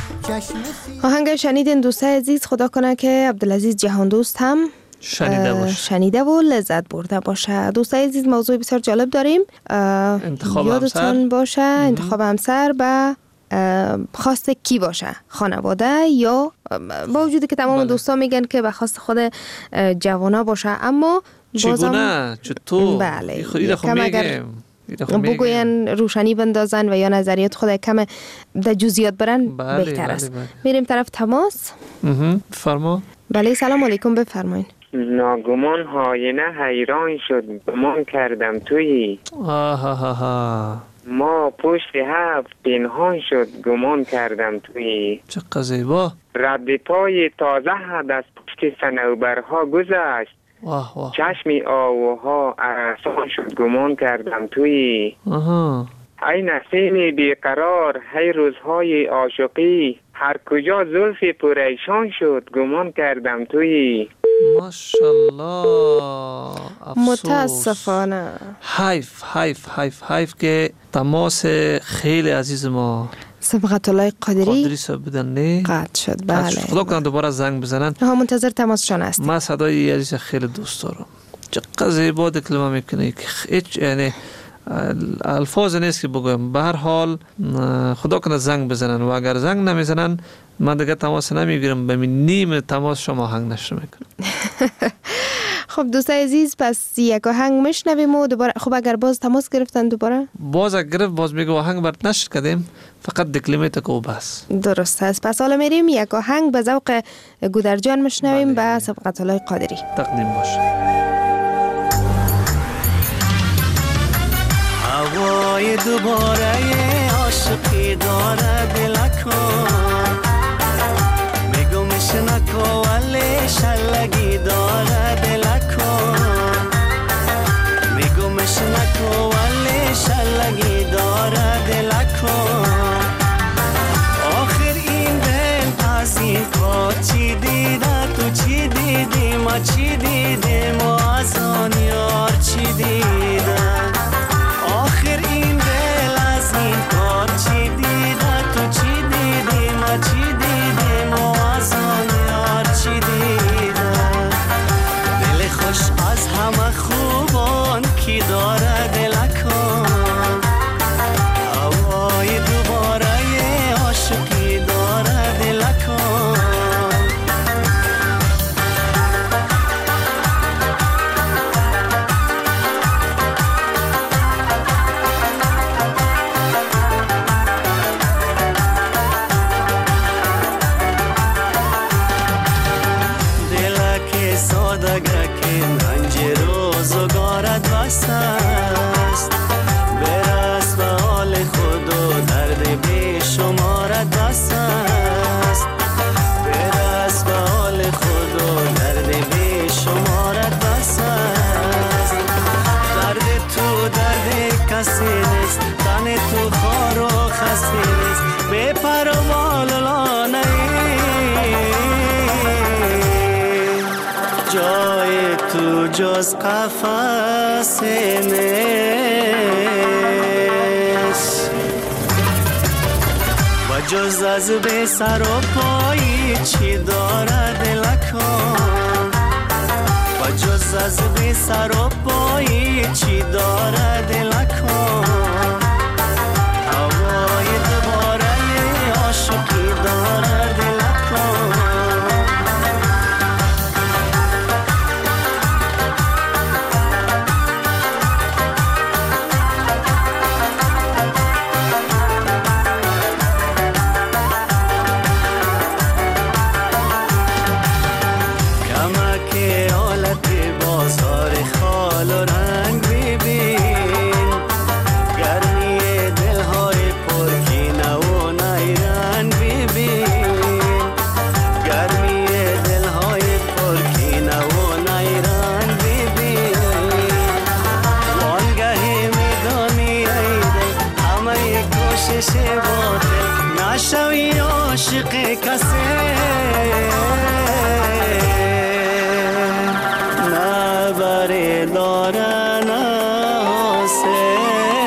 آهنگ شنیدین دوستای عزیز، خدا کنه که عبدالعزیز جهان دوست هم شنیده باشه، شنیده و لذت برده باشه. دوستای عزیز، موضوع بسیار جالب داریم، انتخاب یادتون همسر باشه انتخاب همسر به خواست کی باشه، خانواده یا با وجودی که تمام بله. دوستا میگن که به خواست خود جوانا باشه، اما چگونه چطور بله خیلی خب میگم بگوین روشنی بندازن و یا نظریات خود کم در جزئیات برن بله، بهتر بله، است. بله. میریم طرف تماس. فرما. بله سلام علیکم، بفرمایید. ناگمان هاینه حیران شد، گمان کردم تویی. آها ها ها. ما پشت هفت پنهان شد، گمان کردم تویی. چقدر زیبا. رد پای تازه هد از پشت صنوبرها گذشت، واه واه. چشم آوها ارسان شد، گمان کردم تویی. آها. ای نسیم بیقرار، هی روزهای عاشقی، هر کجا زلف پریشان شد، گمان کردم تویی. ماشاءالله. متاسفانه حیف حیف حیف حیف که تماس خیلی عزیز ما صبغت الله قادری قادری صاحب بدن نه قطع شد. بله خدا کنه دوباره زنگ بزنن. ها منتظر تماسشان هستیم. ما صدای عزیز خیلی دوست دارم. چقدر زیبا کلمه میکنه که هیچ یعنی الفاظ نیست که بگویم. به هر حال خدا کنه زنگ بزنن و اگر زنگ نمیزنن من دیگه تماس نمیگیرم، به نیم تماس شما هنگ نشر میکنم. خب دوستای عزیز، پس یک آهنگ میشنویم و دوباره. خب اگر باز تماس گرفتن دوباره باز اگر گرفت باز میگه آهنگ برات نشر کردیم، فقط دکلیمیت کو بس. درست است. پس حالا میریم یک آهنگ به ذوق گودرجان میشنویم به صبغت الله قادری. تقدیم باشه. هوای دوباره عاشقی داره دلکو، میگو میشنکو ولی شلگی داره دلکو، میگو میشنکو ولی شلگی داره دلکو. آخر این ما چی دیدیم و از آن یار چی دیدم آخر این دل از این کار چی دیده تو چی دیدی ما چی دیدیم و از آن یار چی دیدم دل خوش از همه خوبان کی داره دلکان هوای دوباره عاشقی داره دلکان است برس به حال خود و درد بی شمارت بس است برس به حال خود و درد بی شمارت بس است درد تو درد کسی نیست تن تو خار و خسته نیست بی پر و بال لانه جای تو جز قفس نیست و جز از به سر و پایی چی داره دلکان و جز از به سر و پایی چی داره دلکان هوای دوباره عاشقی داره دلکان نشوی عاشق کسی نه بری داره نه حاصل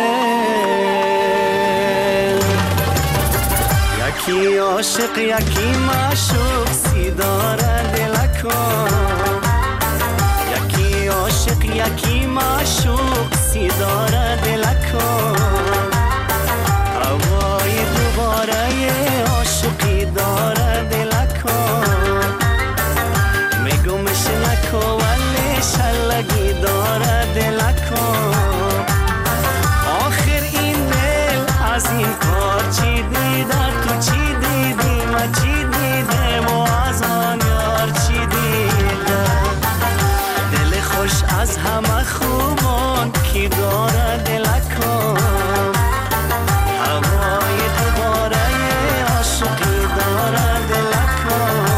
یکی عاشق یکی معشوق سی داره دلکان یکی عاشق یکی معشوق سی داره دلکان هوای دوباره عاشقی داره دلکان میگمش نکو ولی شلگی داره دلکان آخر این دل از این کار چی دیده تو چی دیدی ما چی دیدم و از آن یار چی دیده دل خوش از همه خوبان کی داره دلکان هوای دوباره عاشقی داره دلکان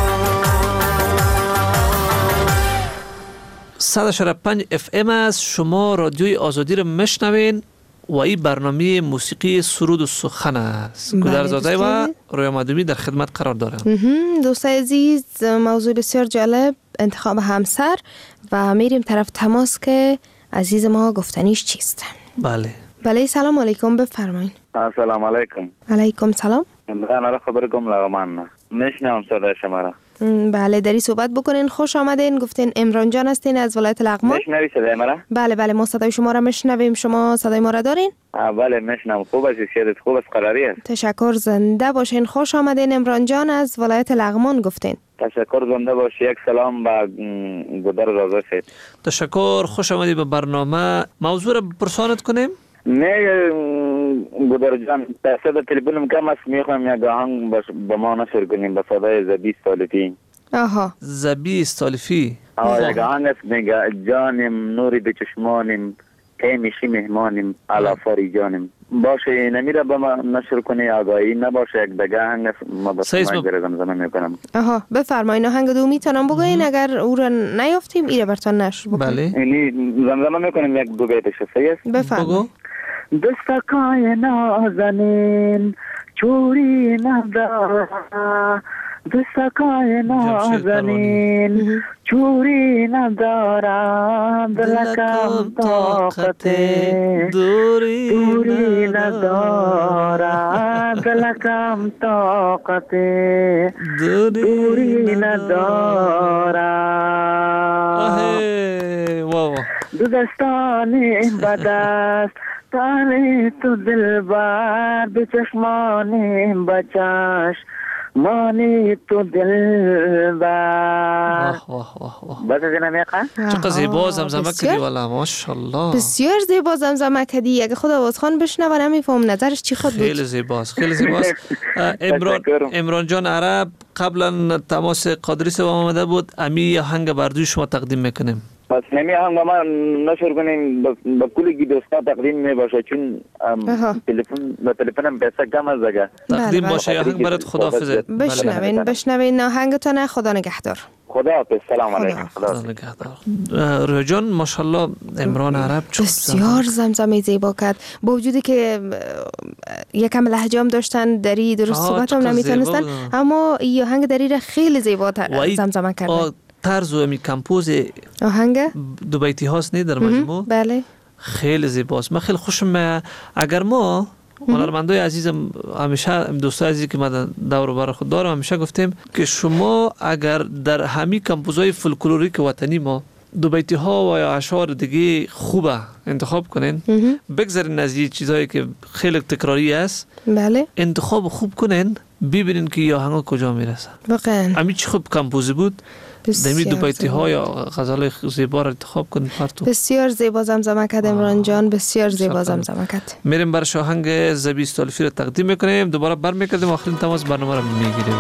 صد و شصت و پنج اف ام است. شما رادیوی آزادی رو میشنوین و این برنامه موسیقی سرود و سخن است. گودرزاده و رویا مدومی در خدمت قرار دارم. دوستای عزیز، موضوع بسیار جالب، انتخاب همسر، و میریم طرف تماس که عزیز ما گفتنیش چیست. بله بله، سلام علیکم، بفرمایید. سلام علیکم. علیکم سلام. من را خبر گم لغمان میشنم صدای شما را. بله، داری صحبت بکنین. خوش آمدین. گفتین عمران جان هستین از ولایت لغمان. میشنوی صدای ما را؟ بله بله، ما صدای شما را میشنویم. شما صدای ما را دارین؟ بله میشنم. خوب است، سیادت خوب است، قراری است. تشکر، زنده باشین. خوش آمدین عمران جان از ولایت لغمان گفتین. تشکر، زنده باشی. یک سلام به گودر رضا شید. تشکر، خوش آمدی به برنامه. موضوع را پرسانت کنیم؟ نه گودر جان، دسته تلفنم کم است، میخوام یک آهنگ با ما نشر کنیم به صدای زبی استالفی. آها، زبی استالفی. آه یک آهنگ است میگه جانم نوری به چشمانم همیشه مهمانم علافاری جانم. باشه نمیره با ما نشر کنی، آگاهی نباشه یک دگه آهنگ است، ما با شما یک زمزمه میکنم. آها بفرمایین. آهنگ دو میتونم بگوین؟ اگر او را نیافتیم ایره برتان نشر بکنیم. بله، اینی زمزمه میکنیم یک دو بیتش است. بفرمایید. دستکای نازنین چوری نداره دستکای نازنین چوری ندارم دلکم طاقت دوری ندارم دلکم طاقت دوری ندارم دو دستانی بدست تانی تو دل بر دو چشمانی بچش مانی تو دل بر بس از اینم یقه چقدر زیبا زمزمه کردی والا ماشاءالله بسیار زیبا زمزمه کردی. اگه خود آواز خان بشنوه نمیفهم نظرش چی خود بود. خیلی زیباست خیلی زیباست. امران امران جان عرب قبلا تماس قادری با آمده بود. امی آهنگ بردوی شما تقدیم میکنیم. پس نمی آهنگ ما نشر کنیم با کلی دوستا تقدیم می باشه چون تلفن با تلفنم پیسه کم از دیگه تقدیم باشه. آهنگ برات خداحافظ. بشنوین بشنوین آهنگتون. خدا نگهدار. خداحافظ. سلام علیکم. خدا نگهدار. رویا جان ماشاءالله امران عرب بسیار زمزمه زیبا کرد. با وجودی که یکم لهجه‌ام داشتن دری درست صحبت هم نمیتونستن اما این آهنگ دری را خیلی زیبا زمزمه کردن. طرز و می کمپوز آهنگ دو بیتی هاست نی در مجموع. بله خیلی زیباست. من خیلی خوشم. اگر ما هنرمندای عزیزم همیشه دوستای عزیزی که من دور و بر خود دارم همیشه گفتیم که شما اگر در همین کمپوزهای فولکلوریک وطنی ما دو بیتی ها و یا اشعار دیگه خوبه انتخاب کنین بگذارین از این چیزایی که خیلی تکراری است. بله انتخاب خوب کنین ببینین که یا آهنگ کجا میرسه. واقعا همین چی خوب کمپوزی بود. دمی دو بیتی ها یا غزل زیبا را انتخاب کنید. پرتو بسیار زیبا زمزمه کرد امران جان. بسیار زیبا زمزمه کرد. میریم برای آهنگ زبیستالفی را تقدیم میکنیم. دوباره برمیگردیم آخرین تماس برنامه را میگیریم.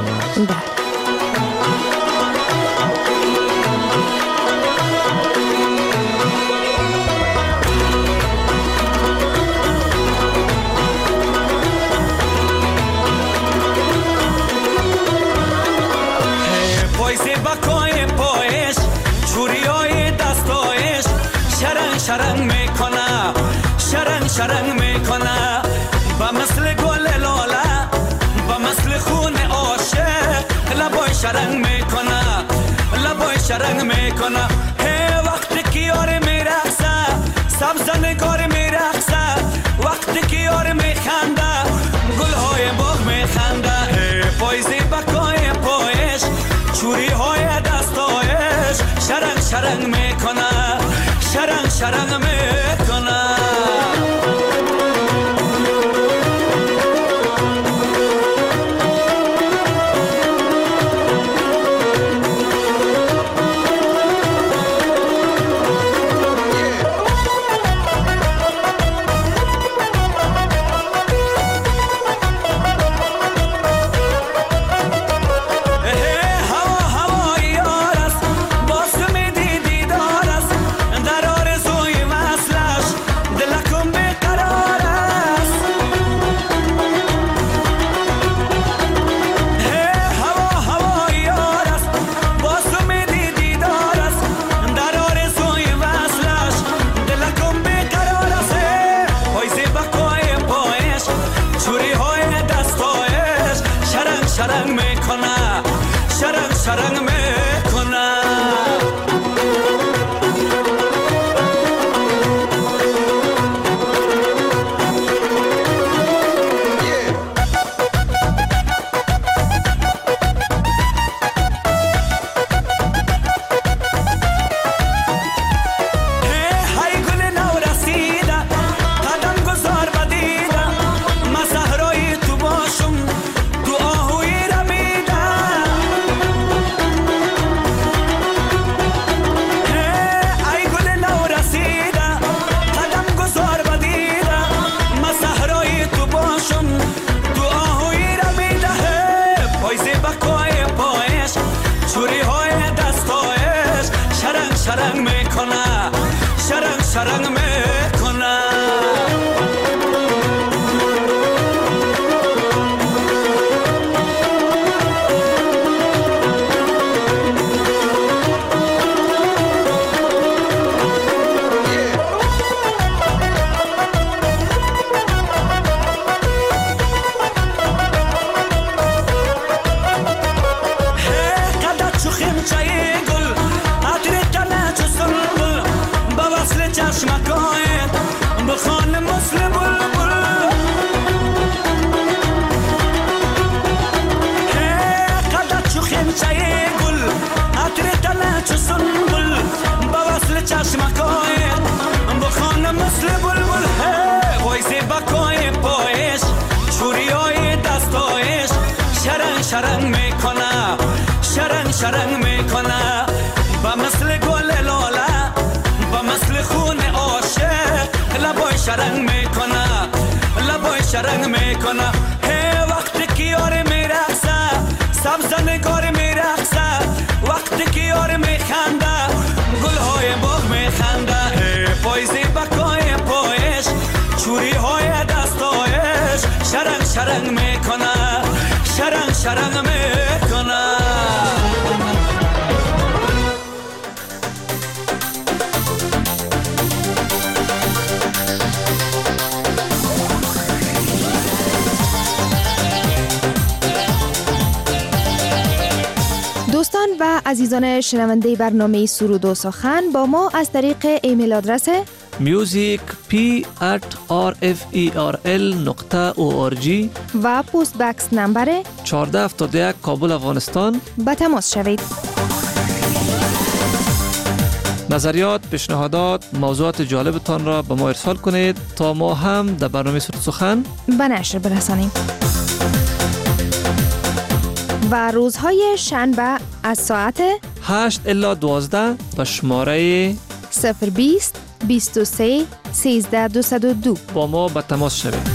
شرنگ میکنه شرنگ شرنگ میکنه با مثل گل لاله با مثل خون عاشق لبای شرنگ میکنه لبای شرنگ میکنه. هی وقتی که یار میرقصه سبز نگار میرقصه وقتی که یار میخنده گلهای باغ میخنده. هی پایزی بکای پایش چوری های دستایش شرنگ شرنگ میکنه شرنگ شرنگ میکنه. شرنگ میکنه شرنگ شرنگ میکنه. شرنگ میکنه شرنگ شرنگ میکنه با مثل گل لاله با مثل خون عاشق لبای شرنگ میکنه لبای شرنگ میکنه هی وقتی که یار میرقصه سبز نگار میرقصه وقتی که یار میخنده گلهای باغ میخنده پایزی بکای پایش چوری های دستایش شرنگ شرنگ میکنه شرنگ شرنگ میکنه. دوستان و عزیزان شنونده برنامه سرود و سخن با ما از طریق ایمیل آدرس music p at r f e r l نقطه او آر جی و پست بکس نمبر چهارده هفتاد و یک کابل افغانستان به تماس شوید. نظریات، پیشنهادات، موضوعات جالبتان را به ما ارسال کنید تا ما هم در برنامه سرود سخن به نشر برسانیم. و روزهای شنبه از ساعت هشت الی دوازده به شماره صفر بیست بیست و سه سیزده دویست و دو با ما به تماس شوید.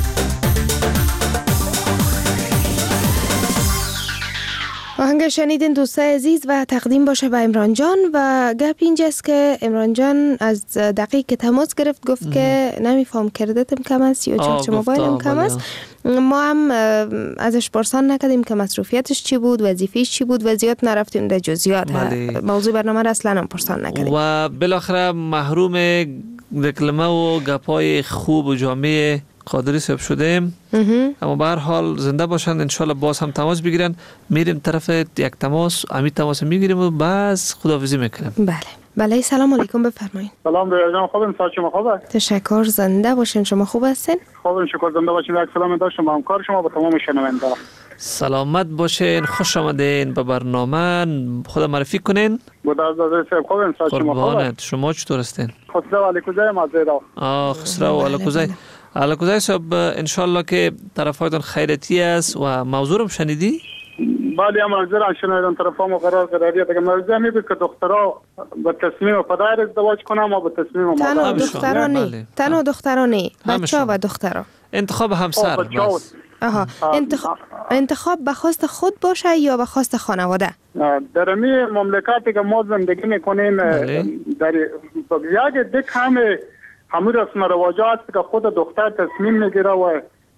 آهنگ شنیدین دوستای عزیز و تقدیم باشه به عمران جان و گپ اینجاست که عمران جان از دقیق که تماس گرفت گفت ام. که نمیفهم کردتم کم است یا چارچ موبایلم کم است. ما هم ازش پرسان نکردیم که مصروفیتش چی بود، وظیفه‌اش چی بود و زیاد نرفتیم در جزئیات. موضوع برنامه را اصلا هم پرسان نکردیم و بالاخره محروم دکلمه و گپای خوب و جامع قادری صاحب شدیم. اما به هر حال زنده باشند، انشالله باز هم تماس بگیرن. میریم طرف یک تماس، امی تماس میگیریم و باز خداحافظی میکنیم. بله بله. سلام علیکم، بفرمایید. سلام برادران، خوبین؟ صحت شما خوبه؟ تشکر، زنده باشین. شما خوب هستین؟ خوبم شکر، زنده باشین. یک سلام داشتم به همکار شما، به تمام شنوندگان. سلامت باشین، خوش آمدین به برنامه. خدا معرفی کنین. بوداز داده صاحب خوبین؟ صحت شما خوبه؟ شما چطور هستین؟ خسرو علیکوزای مازیرا. آه خسرو علیکوزای. علیکوزای صاحب انشالله که طرفایتان خیرتی است و موضوع رو شنیدی؟ بله، موضوع را شنیدم. طرفام قرار قراریه دیگه. موضوع می بود که دخترها به تصمیم پدر ازدواج کنن و به تصمیم مادر. تنها دخترانه، تنها دخترانه، بچه‌ها و دخترها. انتخاب همسر بس. آها، انتخاب انتخاب به خواست خود باشه یا به خواست خانواده؟ در این مملکتی که ما زندگی میکنیم در یک دک همه همون رسم و رواجات که خود دختر تصمیم میگیره و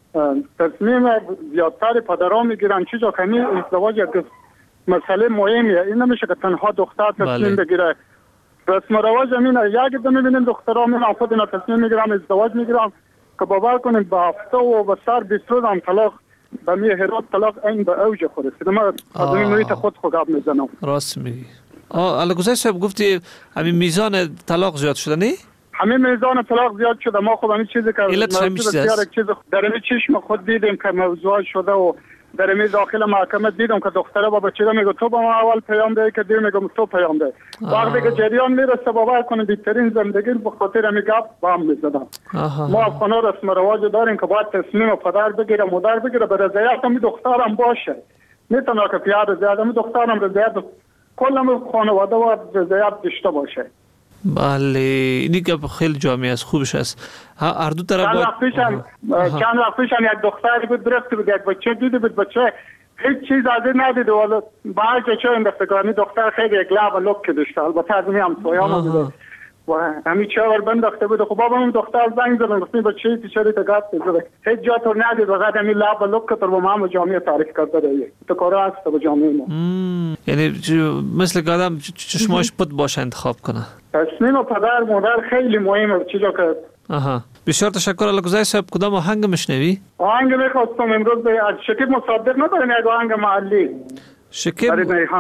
تصمیم زیادتر پدرها میگیرن. چیزا که این ازدواج یک مسئله مهمیه. این نمیشه که تنها دختر تصمیم بگیره. رسم و رواج همینه. یک دو میبینیم دخترها میرن خود اینا تصمیم میگیرن ازدواج میگیرن که باور کنید به هفته و به سر بیست روز هم طلاق به می هرات طلاق این به اوج خود است. من از این محیط خود خواب میزنم. راست میگی. آه علیکوزای صاحب گفتی همین میزان طلاق زیاد شده نی؟ همین میزان طلاق زیاد شده. ما خود همین چیزی که بسیار چیز در این چشم خود دیدیم که موضوع شده و در این داخل محکمه دیدم که دختره با بچه میگه تو با ما اول پیام ده که دیر میگم تو پیام ده. وقتی که جریان میرسه باور کنید بیشترین زندگی به خاطر همین گپ با هم میزدم. ما افغانا رسم و رواج داریم که باید تصمیم پدر بگیره مادر بگیره به رضایت همین دخترم باشه. میتونه که پیار رضایت همین دخترم رضایت کل همین خانواده و رضایت داشته باشه. بله اینی که خیلی جامعه است، خوبش است. هر دو طرف چند وقت پیشم چند وقت پیشم یک دختری بود درست بود، یک بچه دیده بود، بچه هیچ چیز از این ندیده ولی بعد چه انداختگانی دختر خیلی یک لعب لوک داشته. البته از این هم سویان بوده و همین چهار بنداخته بود. خب بابا من دختر زنگ زدم گفتم بچه تیشری تگات بزنه هیچ جا تو ندید و بعد همین لعب لوک تو با ما جامعه تعریف کرده دیگه تو کارا است به جامعه ما. یعنی مثل که آدم چشماش پد باشه انتخاب کنه. تصمیم پدر مادر خیلی مهمه. چیزا که آها بسیار تشکر. علیکوزای صاحب کدام آهنگ میشنوی؟ آهنگ میخواستم امروز از شکیب مصدق نداریم یک آهنگ محلی شکیب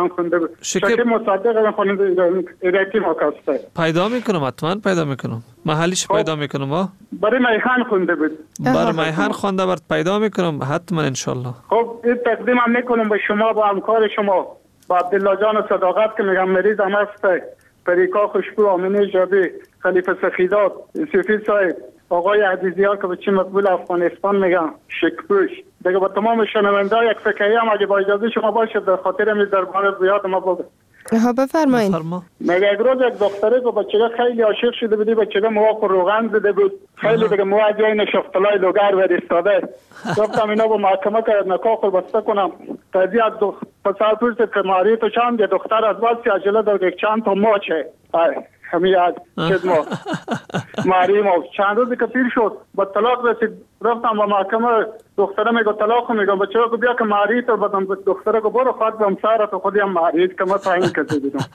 شکیب مصدق خواننده ایرانی ماکاسته پیدا میکنم، حتما پیدا میکنم. محلیش پیدا میکنم. ها برای میخان خونده بود. برای میخان خوانده برات پیدا میکنم حتما انشالله. خب این تقدیم هم میکنم به شما با همکار شما با عبدالله جان صداقت که میگم مریض هم هست، پریکا خوشبو، آمینه جابی، خلیفه سفیدات، سفید صاحب، آقای عزیزی ها که به چی مقبول افغانستان میگن شکپوش دیگه با تمام شنونده ها یک فکری هم اگه با اجازه شما باشه در خاطر می درباره زیاد ما بگم. ها بفرمایید. میگه یک روز یک دختره که بچه خیلی عاشق شده بودی، بچه موها روغن زده بود، خیلی دیگه موها جای نشفتلای لوگر و ایستاده. گفتم اینا با محکمه که نکاح خود بسته کنم. قضیه از پسر پرسید که ماری تو چند یه دختر از باسی عجله داره که چند تا ماچه. همین از چند ما ماری ما چند روزی که پیر شد با طلاق رسید، رفتم با محکمه، دختره میگه طلاق میگم بچه رو بیا که ماری تو بدم، دختره که برو خواهد بهم سهره تو خودی هم ماری که ما تعیین کسی دیدم.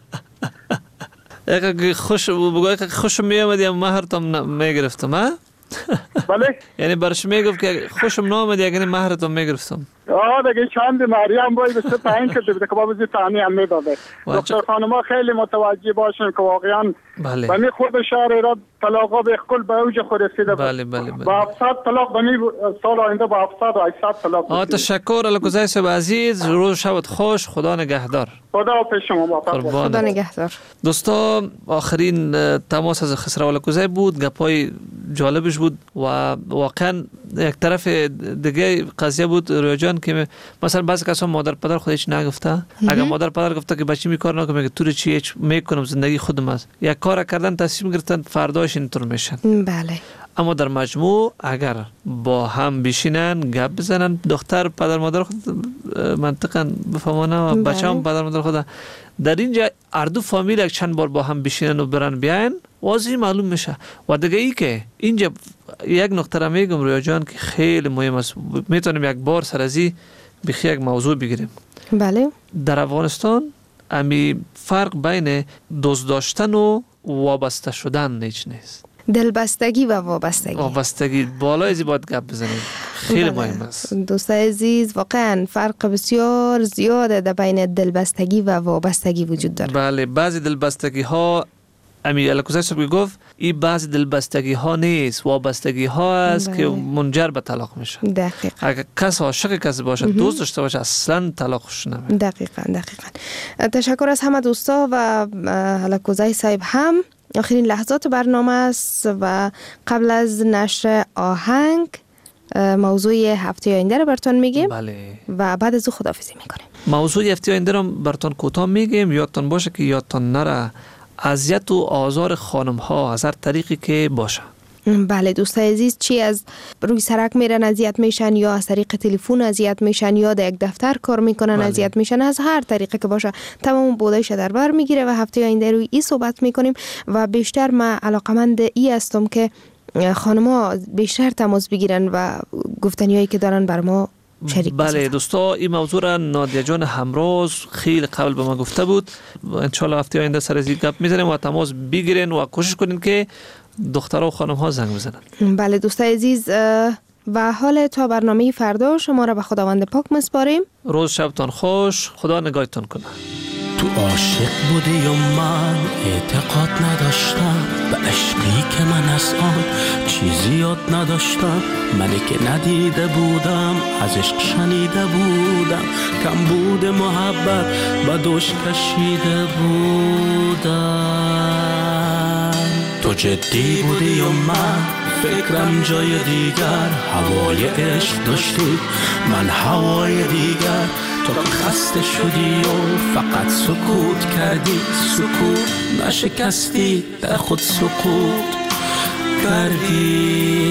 اگه خوش بگوی که خوش میامد یا مهر تم میگرفتم ها؟ بله؟ یعنی برش میگفت که خوشم نامد یا مهر تم میگرفتم. آه دیگه چند مریم باید بسته تعیین کرده بده که با بزی تعنی هم میداده. دکتر خانما خیلی متوجه باشن که واقعا بمی خود شهر را طلاقا به کل به اوج خود رسیده. بله بله بله. با هفتصد طلاق بمی سال آینده با هفتصد و هشتصد طلاق. آه تشکر الکوزای صاحب عزیز، روز شبت خوش، خدا نگهدار. خدا پیش شما خدا نگهدار. دوستا آخرین تماس از خسرو الکوزای بود، گپای جالبش بود و واقعا یک طرف دیگه قضیه بود رویا جان که مثلا بعضی کسا مادر پدر خودش نگفته، اگر مادر پدر گفته که بچه می کار نکنه میگه تو رو چی هیچ میکنم زندگی خودم است، یک کار کردن تصمیم گرفتن فرداش اینطور میشن. بله. اما در مجموع اگر با هم بشینن گپ بزنن، دختر پدر مادر خود منطقاً بفهمانه و بچه هم پدر مادر خود در اینجا اردو فامیل یک چند بار با هم بشینن و برن بیاین واضح معلوم میشه. و دیگه ای که اینجا یک نکته را میگم رویا جان که خیلی مهم است، میتونیم یک بار سر ازی بخی یک موضوع بگیریم. بله. در افغانستان امی فرق بین دوست داشتن و وابسته شدن هیچ نیست. دلبستگی و وابستگی. وابستگی بالای ازی باید گپ بزنیم، خیلی مهم است. دوست عزیز واقعا فرق بسیار زیاده در بین دلبستگی و وابستگی وجود داره. بله بعضی دلبستگی ها امی الکوزای صاحب گفت این بعضی دلبستگی ها نیست، وابستگی ها است که منجر به طلاق میشه. دقیقاً. اگر کس عاشق کسی باشه، دوست داشته باشه، اصلا طلاقش نمیده. دقیقاً دقیقاً. تشکر از همه دوستا و الکوزای صاحب هم. آخرین لحظات برنامه است و قبل از نشر آهنگ موضوع هفته آینده رو براتون میگیم. بله. و بعد از او خداحافظی میکنیم. موضوع هفته آینده رو براتون کوتاه میگیم. یادتون باشه که یادتون نره اذیت و آزار خانم ها از هر طریقی که باشه. بله دوستای عزیز، چی از روی سرک میرن اذیت میشن، یا از طریق تلفن اذیت میشن، یا در یک دفتر کار میکنن اذیت میشن، از هر طریقی که باشه تمام بودایش در بر میگیره و هفته آینده روی این صحبت میکنیم. و بیشتر من علاقمند ای هستم که خانم‌ها بیشتر تماس بگیرن و گفتنیایی که دارن بر ما شریک بزن. بله دوستا، این موضوع را نادیه جان همراز خیلی قبل به ما گفته بود. انشالله هفته آینده سر از این گپ میزنیم و تماس بگیرن و کوشش کنین که دخترها و خانم ها زنگ بزنن. بله دوستای عزیز، و حال تا برنامه فردا شما را به خداوند پاک مسپاریم. روز شبتان خوش، خدا نگاهتون کنه. تو عاشق بودی و من اعتقاد نداشتم به عشقی که من از آن چیزی یاد نداشتم. منی که ندیده بودم از عشق شنیده بودم، کم بود محبت به دوش کشیده بودم. تو جدی بودی و من فکرم جای دیگر، هوای عشق داشتی من هوای دیگر. تو خسته شدی و فقط سکوت کردی، سکوت نشکستی در خود سکوت کردی.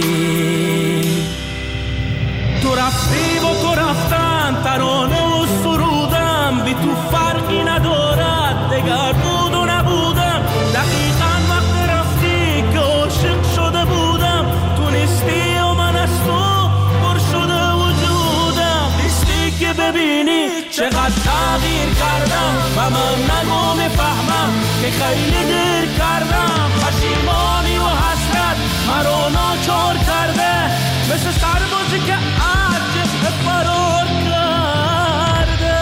تو رفتی و تو رفتن، ترانه و سرودم بی تو فرقی ندارد، دگر بود و نبودم. دقیقاً وقت رفتی که عاشق شده بودم، تو نیستی و من از تو پر شده وجودم. نیستی که ببینی چقدر تغییر کردم و من نگو میفهمم که خیلی دیر کردم. پشیمانی و حسرت مرا ناچار کرده، مثل سربازی که از جبهه فرار کرده.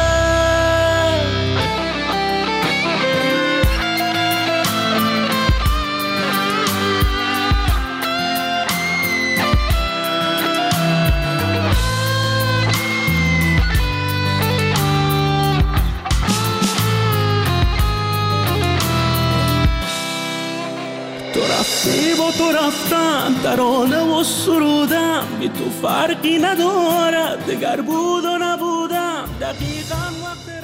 تو رفتی با تو رفتم ترانه و سرودم بی تو فرقی ندارد دگر بود و نبودم دقیقا